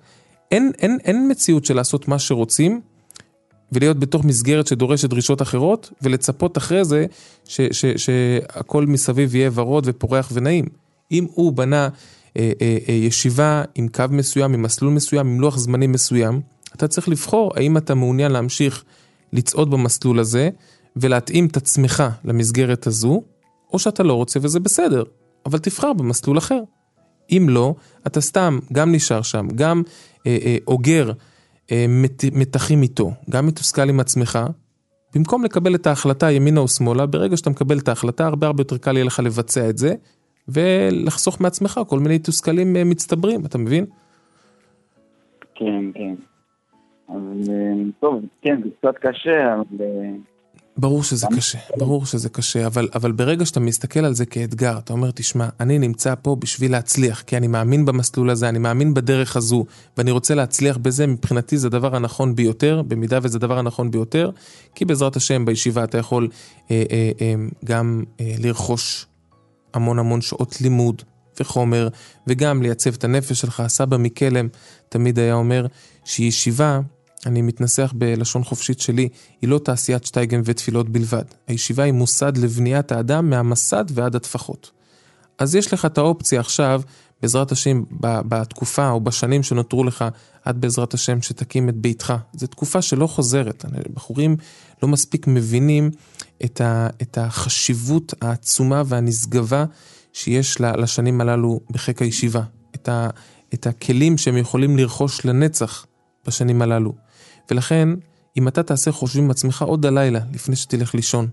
אין, אין, אין מציאות של לעשות מה שרוצים, ולהיות בתוך מסגרת שדורשת דרישות אחרות, ולצפות אחרי זה ש, ש, שהכל מסביב יהיה ורוד ופורח ונעים. אם הוא בנה אה, אה, אה, ישיבה עם קו מסוים, עם מסלול מסוים, עם לוח זמנים מסוים, אתה צריך לבחור האם אתה מעוניין להמשיך לצעוד במסלול הזה, ולהתאים את עצמך למסגרת הזו, או שאתה לא רוצה וזה בסדר, אבל תבחר במסלול אחר. אם לא, אתה סתם גם נשאר שם, גם אה, אה, אוגר, מתחים איתו, גם מתוסכל עם עצמך, במקום לקבל את ההחלטה ימינה או שמאלה, ברגע שאתה מקבל את ההחלטה, הרבה הרבה יותר קל יהיה לך לבצע את זה, ולחסוך מעצמך כל מיני תוסכלים מצטברים, אתה מבין? כן, כן. אז טוב, כן, זה קצת קשה, אבל... ברור שזה קשה, ברור שזה קשה, אבל, אבל ברגע שאתה מסתכל על זה כאתגר, אתה אומר, תשמע, אני נמצא פה בשביל להצליח, כי אני מאמין במסלול הזה, אני מאמין בדרך הזו, ואני רוצה להצליח בזה, מבחינתי זה הדבר הנכון ביותר, במידה וזה הדבר הנכון ביותר, כי בעזרת השם בישיבה אתה יכול אה, אה, אה, גם אה, לרכוש המון המון שעות לימוד וחומר, וגם לייצב את הנפש שלך. סבא מקלם תמיד היה אומר שישיבה, אני מתנסח בלשון חופשית שלי, היא לא תעשיית שטייגן ותפילות בלבד. הישיבה היא מוסד לבניית האדם מהמסד ועד התפחות. אז יש לך את האופציה עכשיו, בעזרת השם, בתקופה או בשנים שנותרו לך, עד בעזרת השם שתקים את ביתך. זו תקופה שלא חוזרת. בחורים לא מספיק מבינים את, ה, את החשיבות העצומה והנשגבה שיש לשנים הללו בחיק הישיבה. את, ה, את הכלים שהם יכולים לרכוש לנצח בשנים הללו. ולכן, אם אתה תעשה חושבים עם עצמך עוד הלילה, לפני שתלך לישון,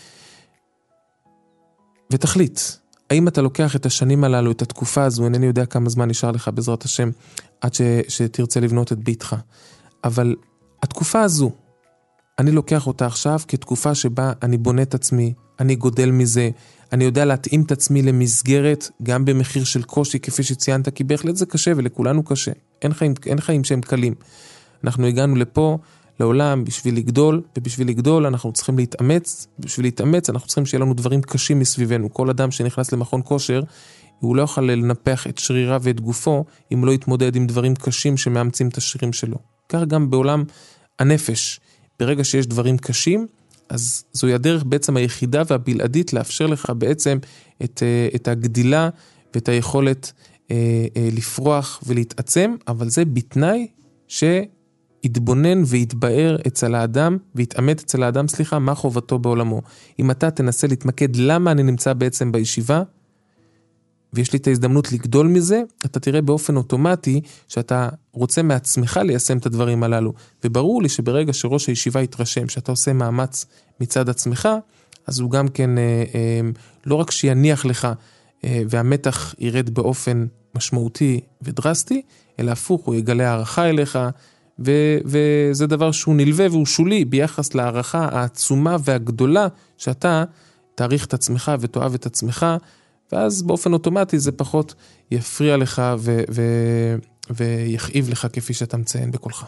ותחליט, האם אתה לוקח את השנים הללו, את התקופה הזו, אינני יודע כמה זמן נשאר לך בעזרת השם, עד ש, שתרצה לבנות את ביתך. אבל התקופה הזו, אני לוקח אותה עכשיו כתקופה שבה אני בונה את עצמי, אני גודל מזה, אני יודע להתאים את עצמי למסגרת, גם במחיר של קושי, כפי שציינת, כי בהחלט זה קשה ולכולנו קשה. אין חיים, אין חיים שהם קלים. אנחנו הגענו לפה, לעולם, בשביל לגדול, ובשביל לגדול אנחנו צריכים להתאמץ, בשביל להתאמץ אנחנו צריכים שיהיה לנו דברים קשים מסביבנו. כל אדם שנכנס למכון כושר, הוא לא יוכל לנפח את שרירה ואת גופו, אם הוא לא יתמודד עם דברים קשים שמאמצים את השרירים שלו. כך גם בעולם הנפש, ברגע שיש דברים קשים, אז זוהי הדרך בעצם היחידה והבלעדית לאפשר לך בעצם את, את הגדילה ואת היכולת אה, אה, לפרוח ולהתעצם, אבל זה בתנאי שיתבונן ויתבאר אצל האדם, ויתאמת אצל האדם, סליחה, מה חובתו בעולמו. אם אתה תנסה להתמקד למה אני נמצא בעצם בישיבה, ויש לי את ההזדמנות לגדול מזה, אתה תראה באופן אוטומטי שאתה רוצה מעצמך ליישם את הדברים הללו. וברור לי שברגע שראש הישיבה יתרשם שאתה עושה מאמץ מצד עצמך, אז הוא גם כן אה, אה, לא רק שיניח לך אה, והמתח ירד באופן משמעותי ודרסטי, אלא הפוך, הוא יגלה הערכה אליך, ו- וזה דבר שהוא נלווה והוא שולי ביחס להערכה העצומה והגדולה שאתה תעריך את עצמך ותאהב את עצמך, ואז באופן אוטומטי זה פחות יפריע לך ו- ו- ויכאיב לך כפי שאתה מציין בקולך.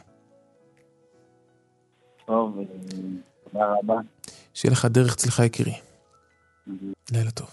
טוב, תודה רבה. שיהיה לך דרך צלחה יקירי. לילה טוב.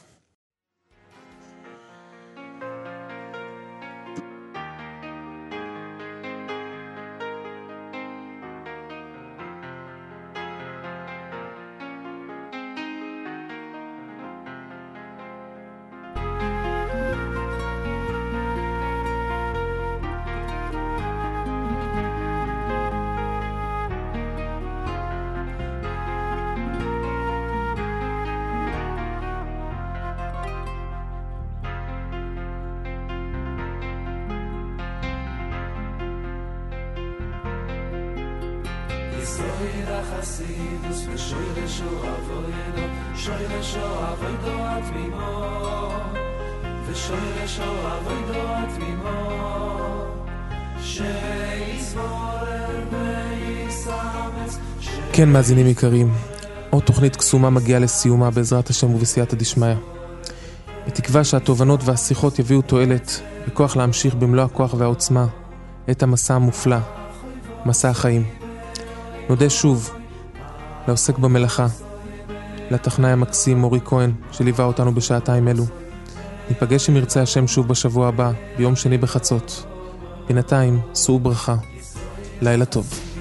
כן, מאזינים יקרים, עוד תוכנית קסומה מגיעה לסיומה בעזרת השם ובסייעתא דשמיא. בתקווה שהתובנות והשיחות יביאו תועלת וכוח להמשיך במלוא הכוח והעוצמה את המסע המופלא, מסע החיים. נודה שוב לעוסק במלאכה, לטכנאי המקסים מורי כהן שליווה אותנו בשעתיים אלו. ניפגש עם ירצה השם שוב בשבוע הבא, ביום שני בחצות. בינתיים, שאו ברכה. לילה טוב.